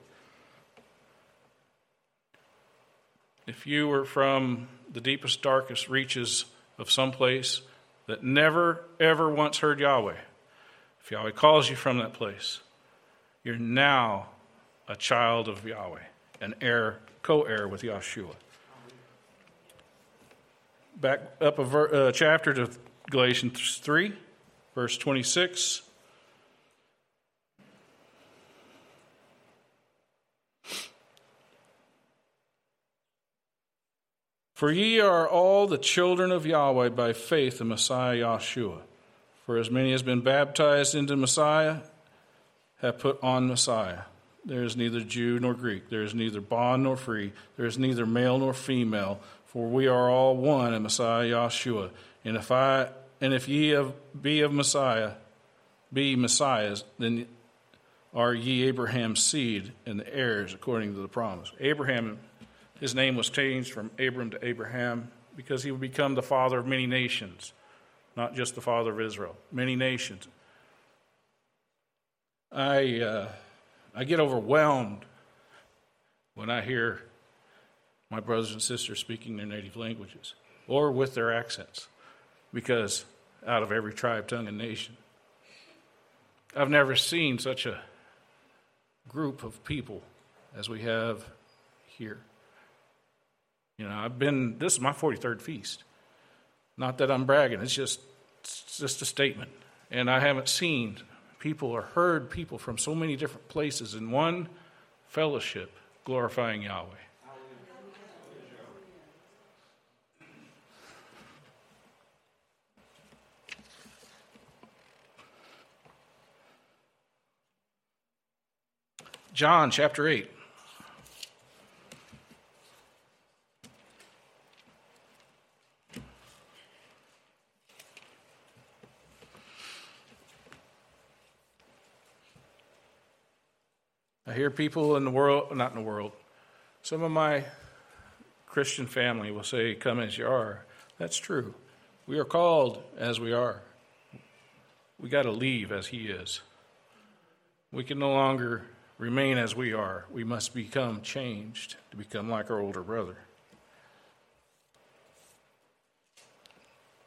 If you were from the deepest, darkest reaches of some place that never, ever once heard Yahweh, if Yahweh calls you from that place, you're now a child of Yahweh, an heir, co-heir with Yahshua. Back up a ver, uh, chapter to Galatians three, verse twenty-six. For ye are all the children of Yahweh by faith in Messiah Yahshua. For as many as been baptized into Messiah have put on Messiah. There is neither Jew nor Greek. There is neither bond nor free. There is neither male nor female. For we are all one in Messiah Yahshua. And if I and if ye of, be of Messiah, be Messiahs, then are ye Abraham's seed and the heirs according to the promise. Abraham, his name was changed from Abram to Abraham because he would become the father of many nations. Not just the father of Israel, many nations. I uh, I get overwhelmed when I hear my brothers and sisters speaking their native languages or with their accents, because out of every tribe, tongue, and nation. I've never seen such a group of people as we have here. You know, I've been, this is my forty-third feast. Not that I'm bragging, it's just, it's just a statement. And I haven't seen people or heard people from so many different places in one fellowship glorifying Yahweh. John chapter eight. I hear people in the world, not in the world, some of my Christian family will say, come as you are. That's true. We are called as we are. We got to leave as he is. We can no longer remain as we are. We must become changed to become like our older brother.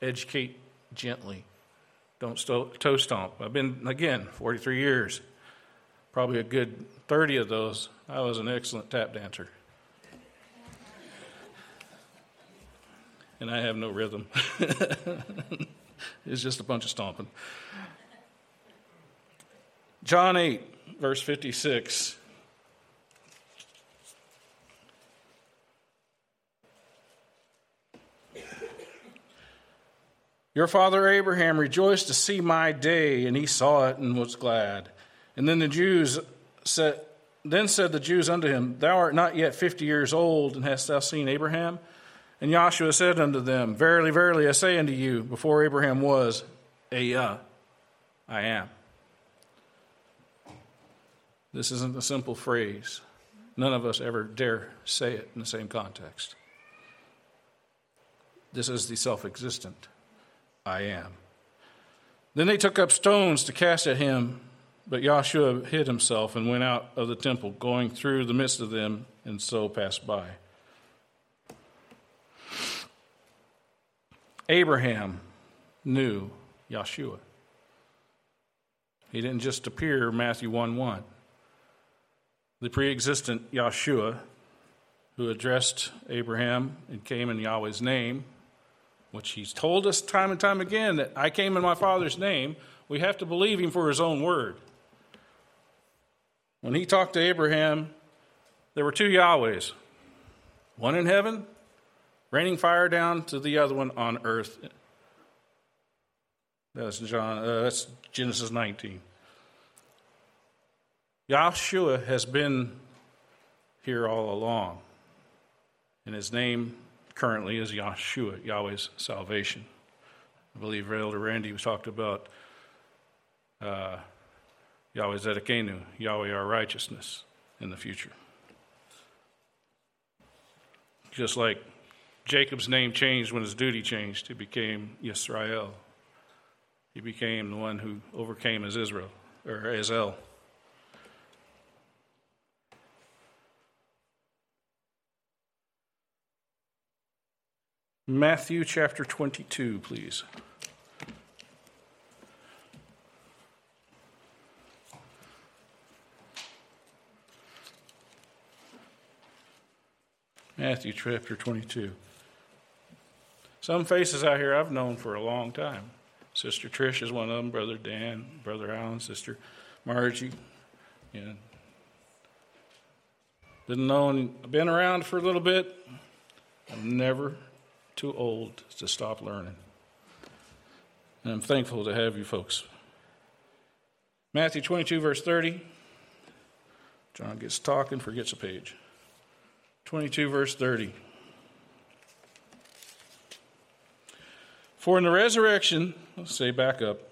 educate gently. Don't sto- toe stomp. I've been, again, forty-three years. Probably a good thirty of those, I was an excellent tap dancer. And I have no rhythm. It's just a bunch of stomping. John eight, verse fifty-six. Your father Abraham rejoiced to see my day, and he saw it and was glad. And then the Jews said, then said the Jews unto him, Thou art not yet fifty years old, and hast thou seen Abraham? And Joshua said unto them, Verily, verily, I say unto you, before Abraham was, Ehyeh, I am. This isn't a simple phrase. None of us ever dare say it in the same context. This is the self-existent I am. Then they took up stones to cast at him, but Joshua hid himself and went out of the temple, going through the midst of them, and so passed by. Abraham knew Yeshua. He didn't just appear, Matthew one one. The pre-existent Yeshua, who addressed Abraham and came in Yahweh's name, which he's told us time and time again that I came in my Father's name, we have to believe him for his own word. When he talked to Abraham, there were two Yahwehs, one in heaven, raining fire down to the other one on earth. That's John. Uh, that's Genesis nineteen. Yahshua has been here all along, and his name currently is Yahshua, Yahweh's salvation. I believe Elder Randy was talked about uh, Yahweh Zedekenu, Yahweh our righteousness in the future. Just like Jacob's name changed when his duty changed, he became Yisrael. He became the one who overcame as Israel, or as El. Matthew chapter twenty-two, please. Matthew chapter twenty-two. Some faces out here I've known for a long time. Sister Trish is one of them, Brother Dan, Brother Alan, Sister Margie. Yeah. Been known, been around for a little bit. I'm never too old to stop learning. And I'm thankful to have you folks. Matthew twenty-two, verse thirty. John gets talking, forgets a page. twenty-two, verse thirty. For in the resurrection, let's say back up.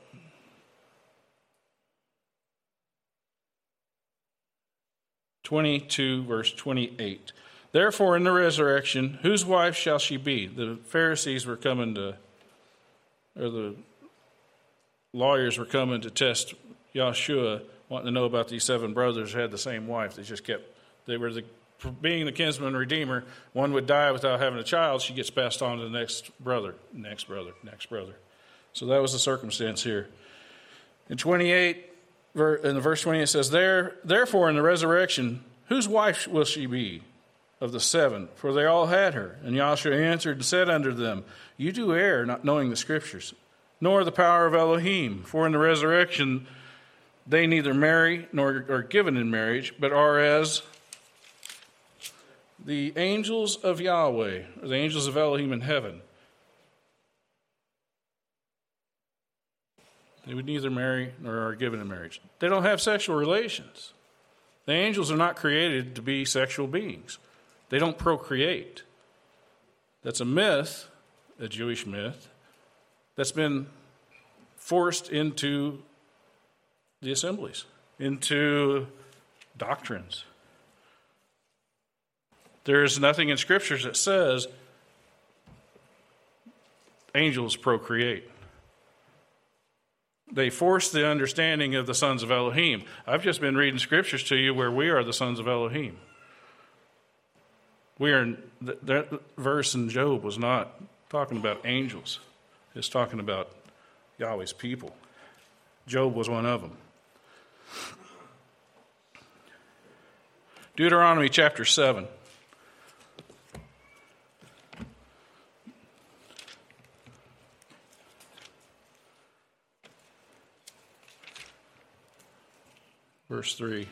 twenty-two, verse twenty-eight. Therefore, in the resurrection, whose wife shall she be? The Pharisees were coming to, or the lawyers were coming to test Yahshua, wanting to know about these seven brothers who had the same wife. They just kept, they were the, being the kinsman redeemer, one would die without having a child, she gets passed on to the next brother, next brother, next brother. So that was the circumstance here. In twenty-eight, in the verse twenty, it says, There, Therefore, in the resurrection, whose wife will she be of the seven? For they all had her. And Yahshua answered and said unto them, You do err, not knowing the Scriptures, nor the power of Elohim. For in the resurrection they neither marry nor are given in marriage, but are as the angels of Yahweh, or the angels of Elohim in heaven. They would neither marry nor are given in marriage. They don't have sexual relations. The angels are not created to be sexual beings. They don't procreate. That's a myth, a Jewish myth, that's been forced into the assemblies, into doctrines. There's nothing in Scriptures that says angels procreate. They force the understanding of the sons of Elohim. I've just been reading Scriptures to you where we are the sons of Elohim. We are, that verse in Job was not talking about angels. It's talking about Yahweh's people. Job was one of them. Deuteronomy chapter seven. Verse three.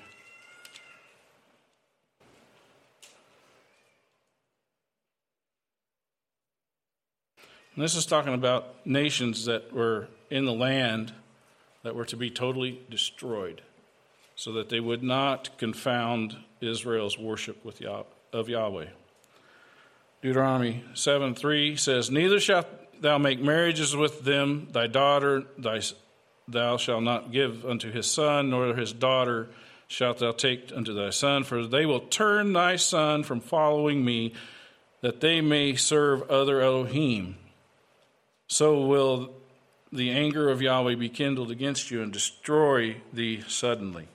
And this is talking about nations that were in the land that were to be totally destroyed, so that they would not confound Israel's worship with Yah- of Yahweh. Deuteronomy seven three says, "Neither shalt thou make marriages with them, thy daughter thy, thou shalt not give unto his son, nor his daughter shalt thou take unto thy son, for they will turn thy son from following me, that they may serve other Elohim. So will the anger of Yahweh be kindled against you and destroy thee suddenly."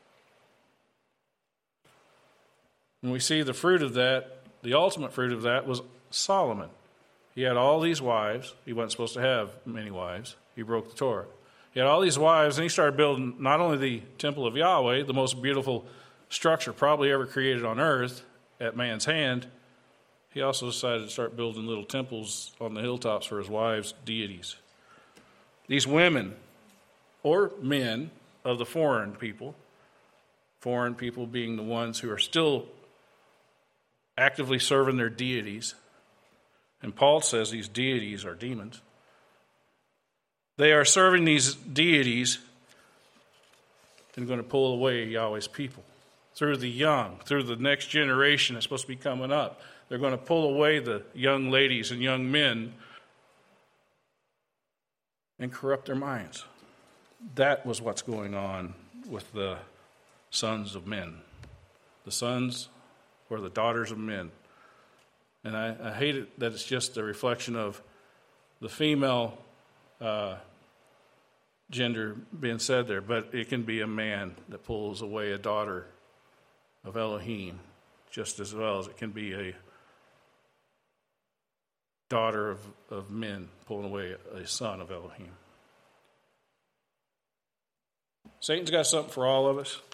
And we see the fruit of that, the ultimate fruit of that was Solomon. He had all these wives. He wasn't supposed to have many wives. He broke the Torah. He had all these wives, and he started building not only the temple of Yahweh, the most beautiful structure probably ever created on earth at man's hand, he also decided to start building little temples on the hilltops for his wives' deities. These women, or men of the foreign people, foreign people being the ones who are still actively serving their deities, and Paul says these deities are demons. They are serving these deities and going to pull away Yahweh's people through the young, through the next generation that's supposed to be coming up. They're going to pull away the young ladies and young men and corrupt their minds. That was what's going on with the sons of men. The sons or the daughters of men. And I, I hate it that it's just a reflection of the female uh, gender being said there, but it can be a man that pulls away a daughter of Elohim just as well as it can be a daughter of, of men pulling away a son of Elohim. Satan's got something for all of us.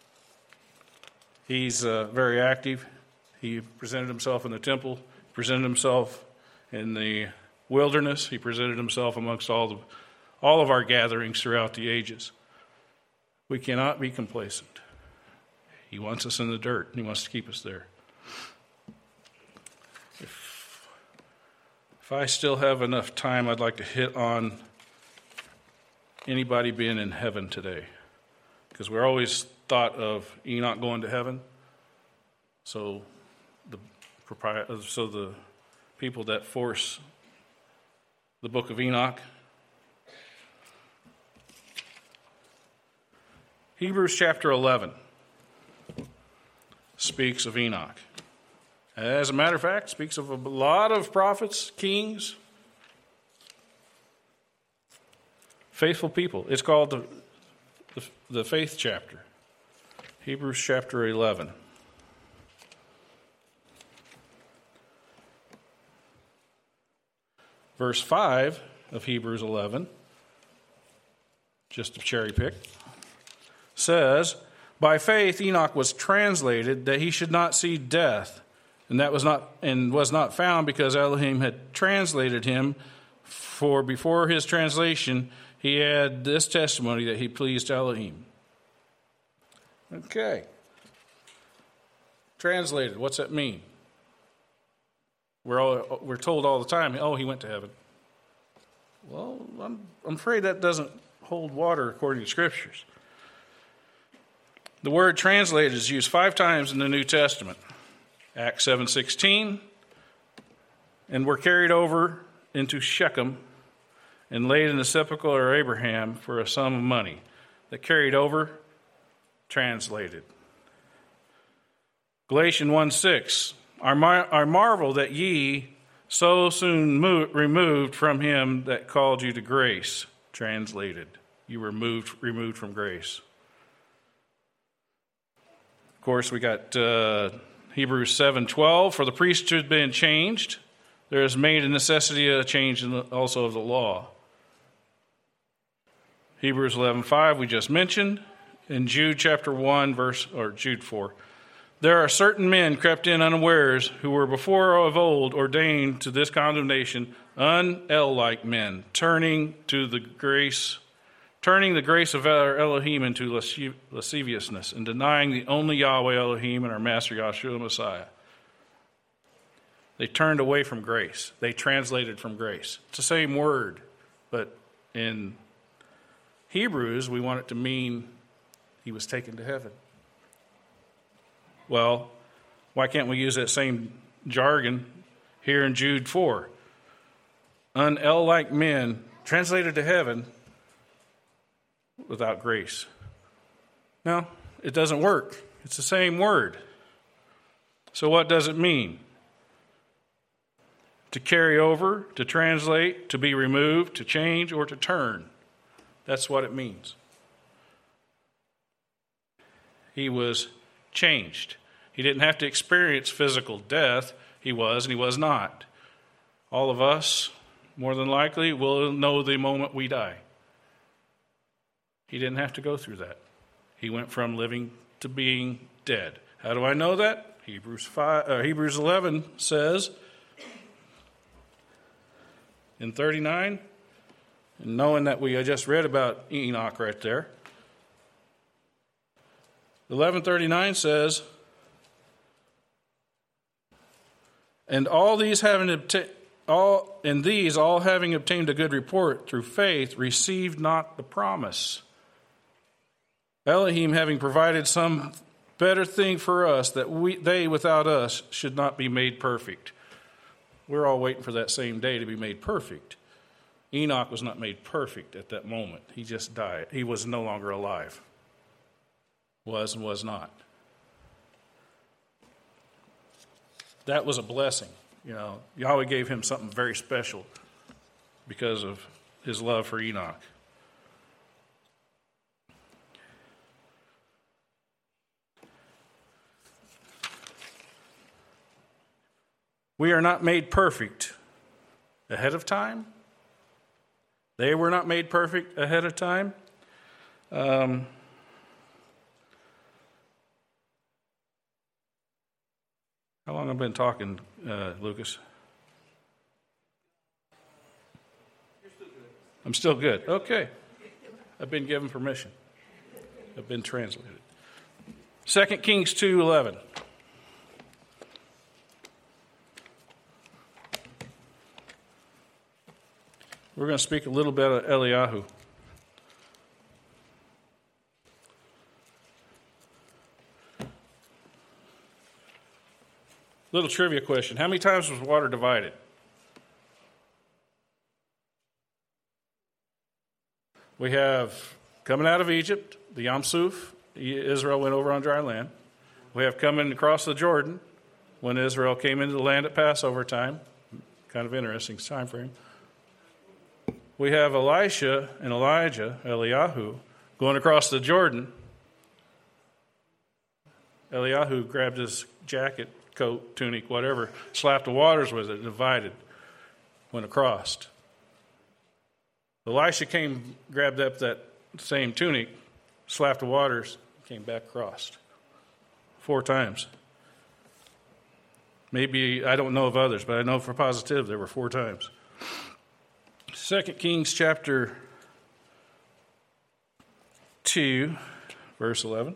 He's uh, very active. He presented himself in the temple, presented himself in the wilderness. He presented himself amongst all the, all of our gatherings throughout the ages. We cannot be complacent. He wants us in the dirt. He wants to keep us there. If, if I still have enough time, I'd like to hit on anybody being in heaven today, because we're always thought of Enoch going to heaven. So the propri- so the people that force the book of Enoch. Hebrews chapter eleven speaks of Enoch. As a matter of fact, speaks of a lot of prophets, kings, faithful people. It's called the, the, the faith chapter. Hebrews chapter eleven. Verse five of Hebrews eleven, just a cherry pick, says, "By faith Enoch was translated that he should not see death, and that was not and was not found because Elohim had translated him. For before his translation he had this testimony that he pleased Elohim." Okay. Translated, what's that mean? We're all, we're told all the time, oh, he went to heaven. Well, I'm, I'm afraid that doesn't hold water according to Scriptures. The word translated is used five times in the New Testament. Acts seven sixteen, and were carried over into Shechem and laid in the sepulchre of Abraham for a sum of money. The carried over, translated. Galatians one six, I mar- marvel that ye so soon mo- removed from him that called you to grace. Translated. You were moved, removed from grace. Of course, we got uh, Hebrews seven twelve, for the priesthood had been changed. there is made a necessity of a change in the, also of the law. Hebrews eleven five we just mentioned. In Jude chapter one, verse, or Jude four, there are certain men crept in unawares who were before of old ordained to this condemnation, un-El-like men, turning to the grace, turning the grace of our Elohim into lasciviousness, and denying the only Yahweh Elohim and our Master Yahshua Messiah. They turned away from grace. They translated from grace. It's the same word, but in Hebrews, we want it to mean he was taken to heaven. Well, why can't we use that same jargon here in Jude four? Un-El-like men translated to heaven without grace. No, it doesn't work. It's the same word. So what does it mean? To carry over, to translate, to be removed, to change, or to turn. That's what it means. He was changed. He didn't have to experience physical death. He was and he was not. All of us, more than likely, will know the moment we die. He didn't have to go through that. He went from living to being dead. How do I know that? Hebrews five, uh, Hebrews eleven says in thirty-nine, and knowing that we just read about Enoch right there, eleven thirty-nine says, and all these having obtained, all and these all having obtained a good report through faith, received not the promise. Elohim having provided some better thing for us, that we they without us should not be made perfect. We're all waiting for that same day to be made perfect. Enoch was not made perfect at that moment. He just died. He was no longer alive. Was and was not. That was a blessing. You know, Yahweh gave him something very special because of his love for Enoch. We are not made perfect ahead of time. They were not made perfect ahead of time. Um, how long have I been talking, uh, Lucas? You're still good. I'm still good. Okay. I've been given permission. I've been translated. Second Kings two eleven. We're going to speak a little bit of Eliyahu. Little trivia question. How many times was water divided? We have coming out of Egypt, the Yam Suf, Israel went over on dry land. We have coming across the Jordan, when Israel came into the land at Passover time. Kind of interesting time frame. We have Elisha and Elijah, Eliyahu, going across the Jordan. Eliyahu grabbed his jacket, coat, tunic, whatever, slapped the waters with it, divided, went across. Elisha came, grabbed up that same tunic, slapped the waters, came back across. Four times. Maybe, I don't know of others, but I know for positive there were four times. Second Kings chapter two, verse eleven.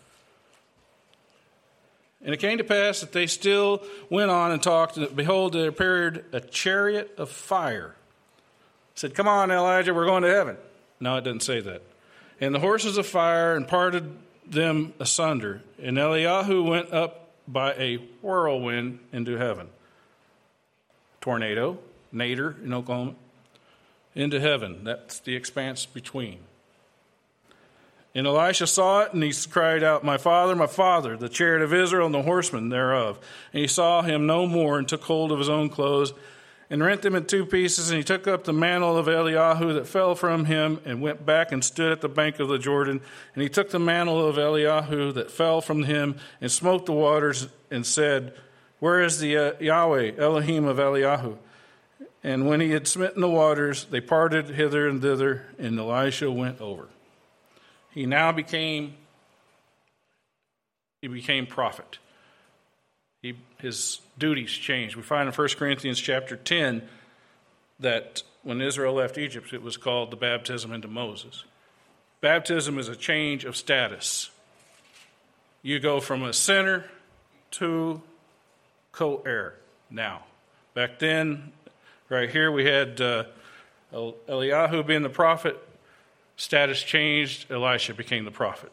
And it came to pass that they still went on and talked, and behold, there appeared a chariot of fire. It said, come on, Elijah, we're going to heaven. No, it doesn't say that. And the horses of fire, and parted them asunder. And Eliyahu went up by a whirlwind into heaven. Tornado, nadir in Oklahoma. Into heaven. That's the expanse between. And Elisha saw it, and he cried out, my father, my father, the chariot of Israel and the horsemen thereof. And he saw him no more, and took hold of his own clothes, and rent them in two pieces. And he took up the mantle of Eliyahu that fell from him, and went back and stood at the bank of the Jordan. And he took the mantle of Eliyahu that fell from him, and smote the waters, and said, where is the uh, Yahweh, Elohim of Eliyahu? And when he had smitten the waters, they parted hither and thither, and Elisha went over. He now became, he became prophet. He, his duties changed. We find in First Corinthians chapter ten that when Israel left Egypt, it was called the baptism into Moses. Baptism is a change of status. You go from a sinner to co-heir now. Back then, right here, we had uh, Eliyahu being the prophet. Status changed. Elisha became the prophet.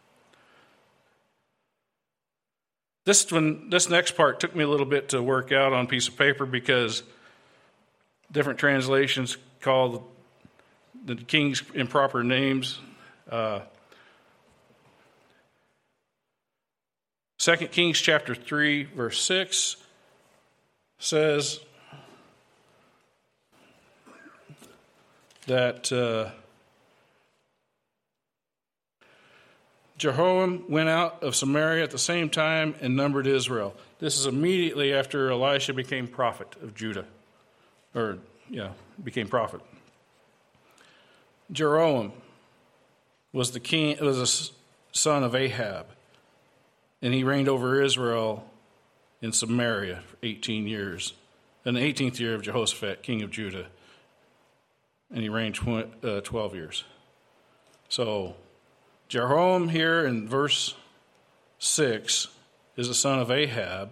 This one, this next part took me a little bit to work out on a piece of paper because different translations call the kings improper names. Uh, Second Kings chapter three, verse six says that uh, Jehoram went out of Samaria at the same time and numbered Israel. This is immediately after Elisha became prophet of Judah, or yeah, became prophet. Jehoram was the king, was a son of Ahab, and he reigned over Israel in Samaria for eighteen years. In the eighteenth year of Jehoshaphat, king of Judah, and he reigned twelve years. So Jehoram here in verse six is the son of Ahab,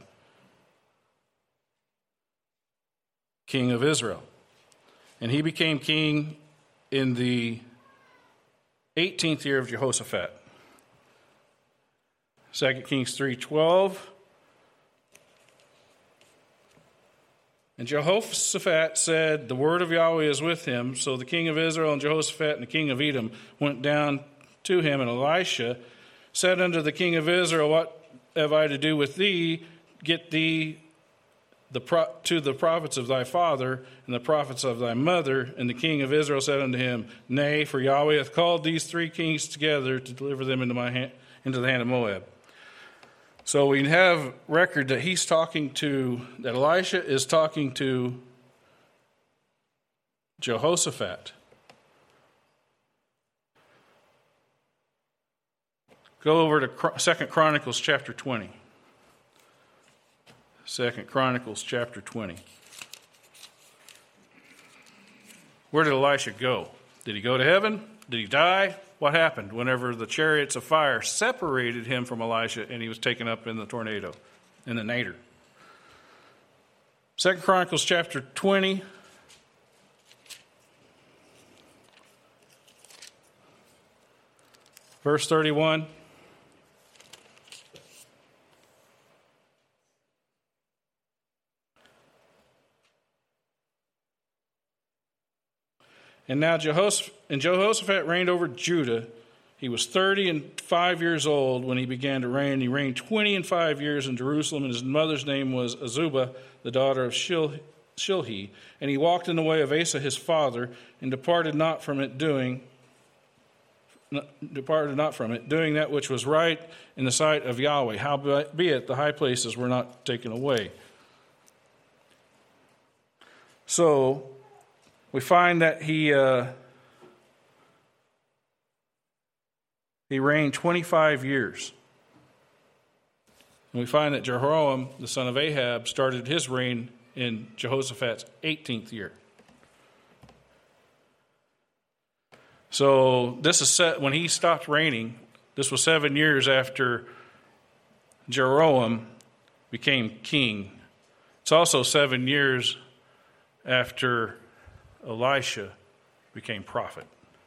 king of Israel. And he became king in the eighteenth year of Jehoshaphat. Second Kings three twelve. And Jehoshaphat said, the word of Yahweh is with him. So the king of Israel and Jehoshaphat and the king of Edom went down to him. And Elisha said unto the king of Israel, what have I to do with thee? Get thee the pro- to the prophets of thy father and the prophets of thy mother. And the king of Israel said unto him, nay, for Yahweh hath called these three kings together to deliver them into my hand, into the hand of Moab. So we have record that he's talking to, that Elisha is talking to Jehoshaphat. Go over to Second Chronicles chapter twenty. Second Chronicles chapter twenty. Where did Elisha go? Did he go to heaven? Did he die? What happened whenever the chariots of fire separated him from Elisha and he was taken up in the tornado, in the nadir? Second Chronicles chapter twenty. Verse thirty-one. And now Jehoshaphat, and Jehoshaphat reigned over Judah. He was thirty and five years old when he began to reign. He reigned twenty and five years in Jerusalem, and his mother's name was Azubah, the daughter of Shil- Shilhi. And he walked in the way of Asa his father, and departed not from it, doing departed not from it, doing that which was right in the sight of Yahweh. Howbeit the high places were not taken away. So we find that he uh, he reigned twenty-five years. And we find that Jehoram, the son of Ahab, started his reign in Jehoshaphat's eighteenth year. So this is set, when he stopped reigning, this was seven years after Jehoram became king. It's also seven years after Elisha became prophet.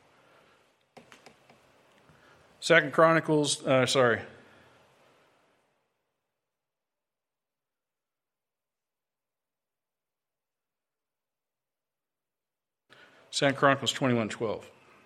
Second Chronicles, uh, sorry. Second Chronicles twenty-one twelve.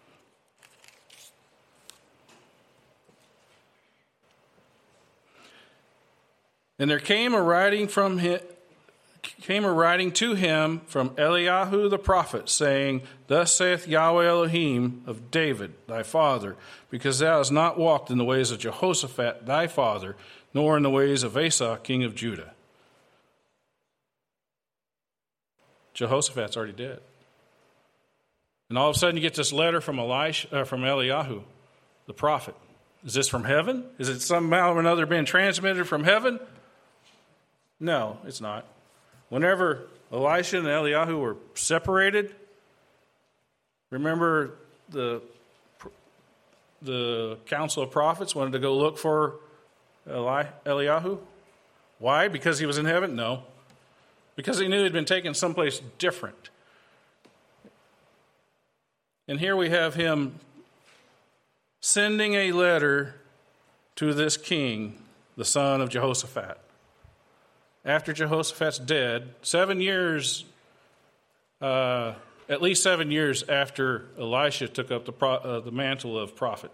And there came a writing from him, came a writing to him from Eliyahu the prophet, saying, thus saith Yahweh Elohim of David thy father, because thou hast not walked in the ways of Jehoshaphat thy father, nor in the ways of Asa king of Judah. Jehoshaphat's already dead. And all of a sudden you get this letter from Elisha, uh, from Eliyahu, the prophet. Is this from heaven? Is it somehow or another being transmitted from heaven? No, it's not. Whenever Elisha and Eliyahu were separated, remember the the council of prophets wanted to go look for Eli, Eliyahu? Why? Because he was in heaven? No. Because he knew he'd been taken someplace different. And here we have him sending a letter to this king, the son of Jehoshaphat. After Jehoshaphat's dead, seven years, uh, at least seven years after Elisha took up the, pro, uh, the mantle of prophet.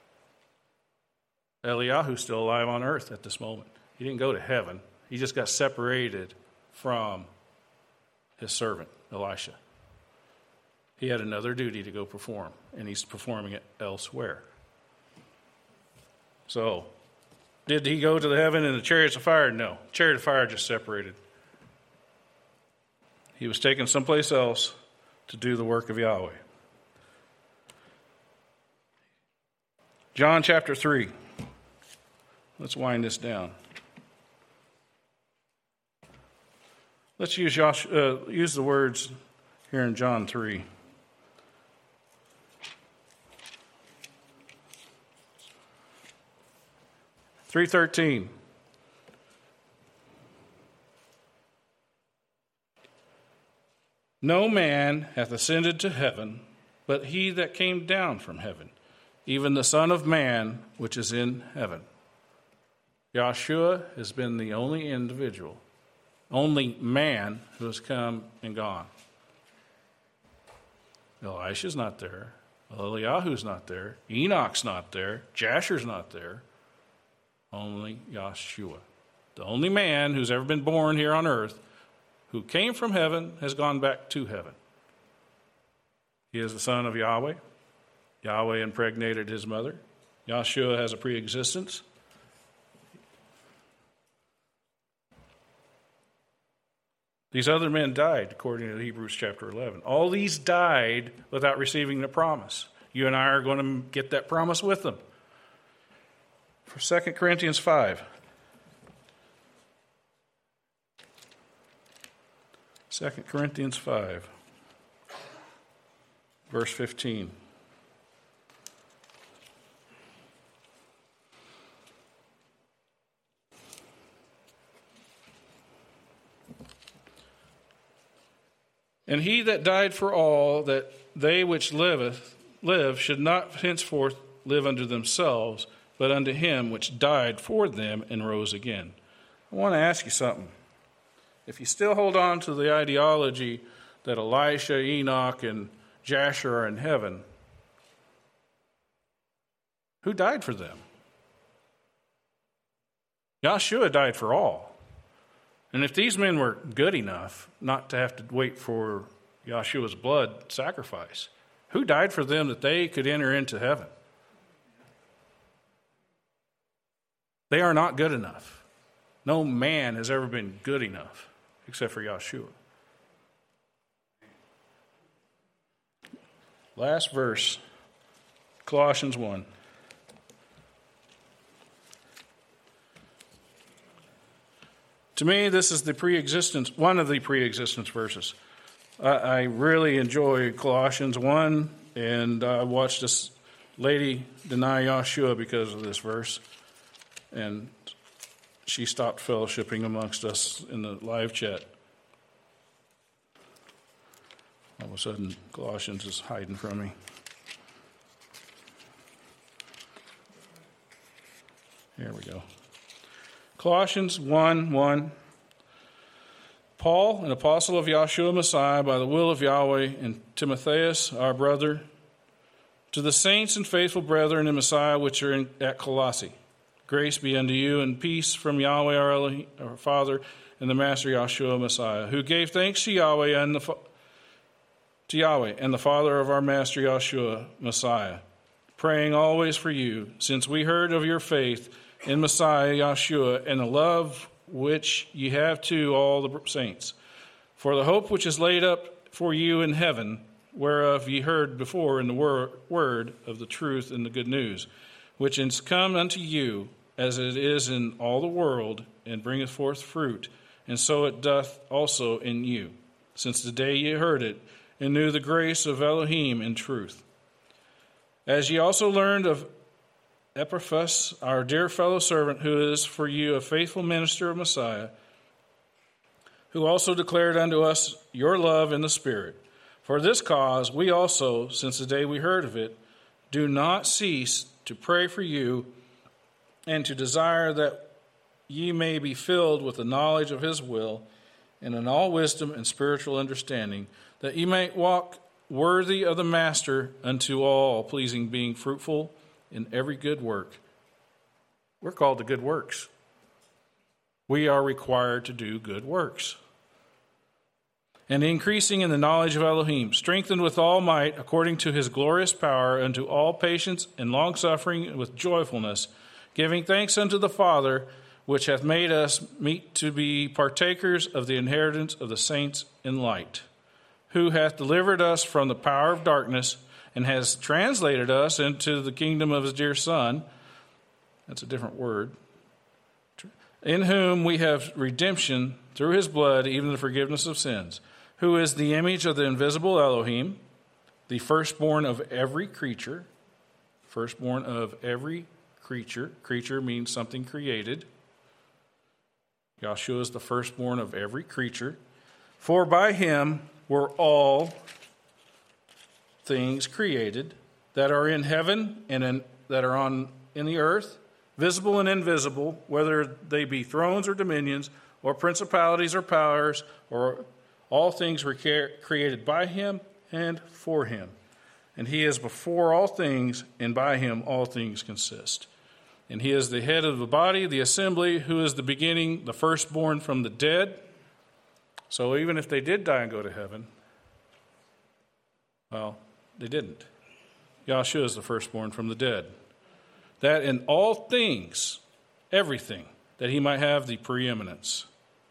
Eliyahu's still alive on earth at this moment. He didn't go to heaven. He just got separated from his servant, Elisha. He had another duty to go perform, and he's performing it elsewhere. So, did he go to the heaven in the chariots of fire? No. Chariot of fire just separated. He was taken someplace else to do the work of Yahweh. John chapter three. Let's wind this down. Let's use, Josh, uh, use the words here in John three. three thirteen. No man hath ascended to heaven, but he that came down from heaven, even the Son of Man which is in heaven. Yahshua has been the only individual, only man who has come and gone. Elisha's not there. Eliyahu's not there. Enoch's not there. Jasher's not there. Only Yahshua. The only man who's ever been born here on earth who came from heaven has gone back to heaven. He is the son of Yahweh. Yahweh impregnated his mother. Yahshua has a pre-existence. These other men died, according to Hebrews chapter eleven. All these died without receiving the promise. You and I are going to get that promise with them. For Second Corinthians five. Second Corinthians five, verse fifteen. And he that died for all, that they which liveth live should not henceforth live unto themselves, but unto him which died for them and rose again. I want to ask you something. If you still hold on to the ideology that Elisha, Enoch, and Jasher are in heaven, who died for them? Yahshua died for all. And if these men were good enough not to have to wait for Yahshua's blood sacrifice, who died for them that they could enter into heaven? They are not good enough. No man has ever been good enough except for Yahshua. Last verse, Colossians one. To me, this is the pre-existence, one of the pre-existence verses. I, I really enjoy Colossians one, and I watched this lady deny Yahshua because of this verse, and she stopped fellowshipping amongst us in the live chat. All of a sudden, Colossians is hiding from me. Here we go. Colossians one one. Paul, an apostle of Yahshua Messiah, by the will of Yahweh, and Timotheus, our brother, to the saints and faithful brethren in Messiah which are in, at Colossae. Grace be unto you and peace from Yahweh our, Elohim, our Father and the Master Yahshua Messiah, who gave thanks to Yahweh and the to Yahweh and the Father of our Master Yahshua Messiah, praying always for you, since we heard of your faith in Messiah Yahshua and the love which ye have to all the saints, For the hope which is laid up for you in heaven, whereof ye heard before in the wor- word of the truth and the good news, which is come unto you, as it is in all the world, and bringeth forth fruit, and so it doth also in you, since the day ye heard it, and knew the grace of Elohim in truth. As ye also learned of Epaphras, our dear fellow servant, who is for you a faithful minister of Messiah, who also declared unto us your love in the Spirit. For this cause we also, since the day we heard of it, do not cease to pray for you and to desire that ye may be filled with the knowledge of his will and in all wisdom and spiritual understanding, that ye may walk worthy of the Master unto all, pleasing, being fruitful in every good work. We're called to good works. We are required to do good works. And increasing in the knowledge of Elohim, strengthened with all might, according to his glorious power, unto all patience and longsuffering with joyfulness, giving thanks unto the Father, which hath made us meet to be partakers of the inheritance of the saints in light, who hath delivered us from the power of darkness, and has translated us into the kingdom of his dear Son. That's a different word. In whom we have redemption through his blood, even the forgiveness of sins, who is the image of the invisible Elohim, the firstborn of every creature. Firstborn of every creature. Creature means something created. Yahshua is the firstborn of every creature. For by him were all things created that are in heaven and in, that are on in the earth, visible and invisible, whether they be thrones or dominions, or principalities or powers, or all things were created by him and for him. And he is before all things, and by him all things consist. And he is the head of the body, the assembly, who is the beginning, the firstborn from the dead. So even if they did die and go to heaven, well, they didn't. Yahshua is the firstborn from the dead. That in all things, everything, that he might have the preeminence.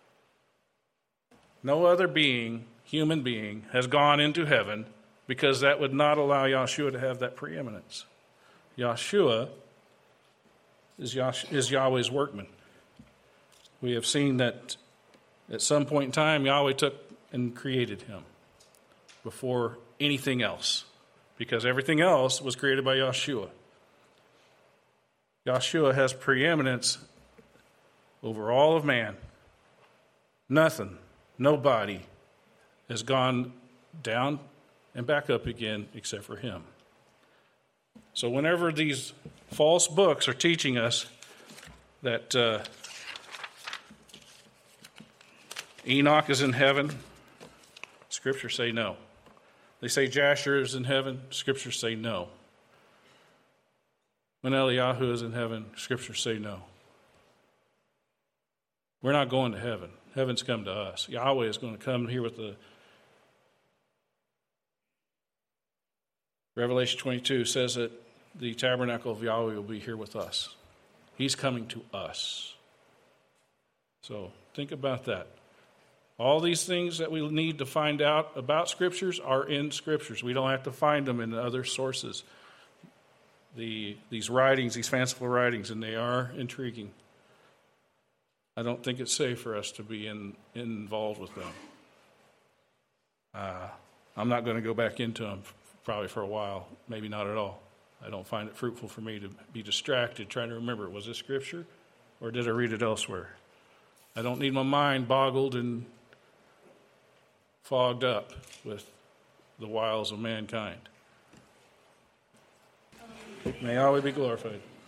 No other being, human being, has gone into heaven, because that would not allow Yahshua to have that preeminence. Yahshua is, Yash- is Yahweh's workman. We have seen that at some point in time, Yahweh took and created him before anything else, because everything else was created by Yahshua. Yahshua has preeminence over all of man. Nothing, nobody has gone down and back up again except for him. So whenever these false books are teaching us that uh, Enoch is in heaven, scriptures say no. They say Jasher is in heaven, scriptures say no. When Eliyahu is in heaven, scriptures say no. We're not going to heaven. Heaven's come to us. Yahweh is going to come here with the Revelation twenty-two says that the tabernacle of Yahweh will be here with us. He's coming to us. So think about that. All these things that we need to find out about Scriptures are in Scriptures. We don't have to find them in other sources. The, these writings, these fanciful writings, and they are intriguing. I don't think it's safe for us to be in, involved with them. Uh, I'm not going to go back into them probably for a while, maybe not at all. I don't find it fruitful for me to be distracted trying to remember, was this Scripture or did I read it elsewhere? I don't need my mind boggled and fogged up with the wiles of mankind. May Yahweh be glorified.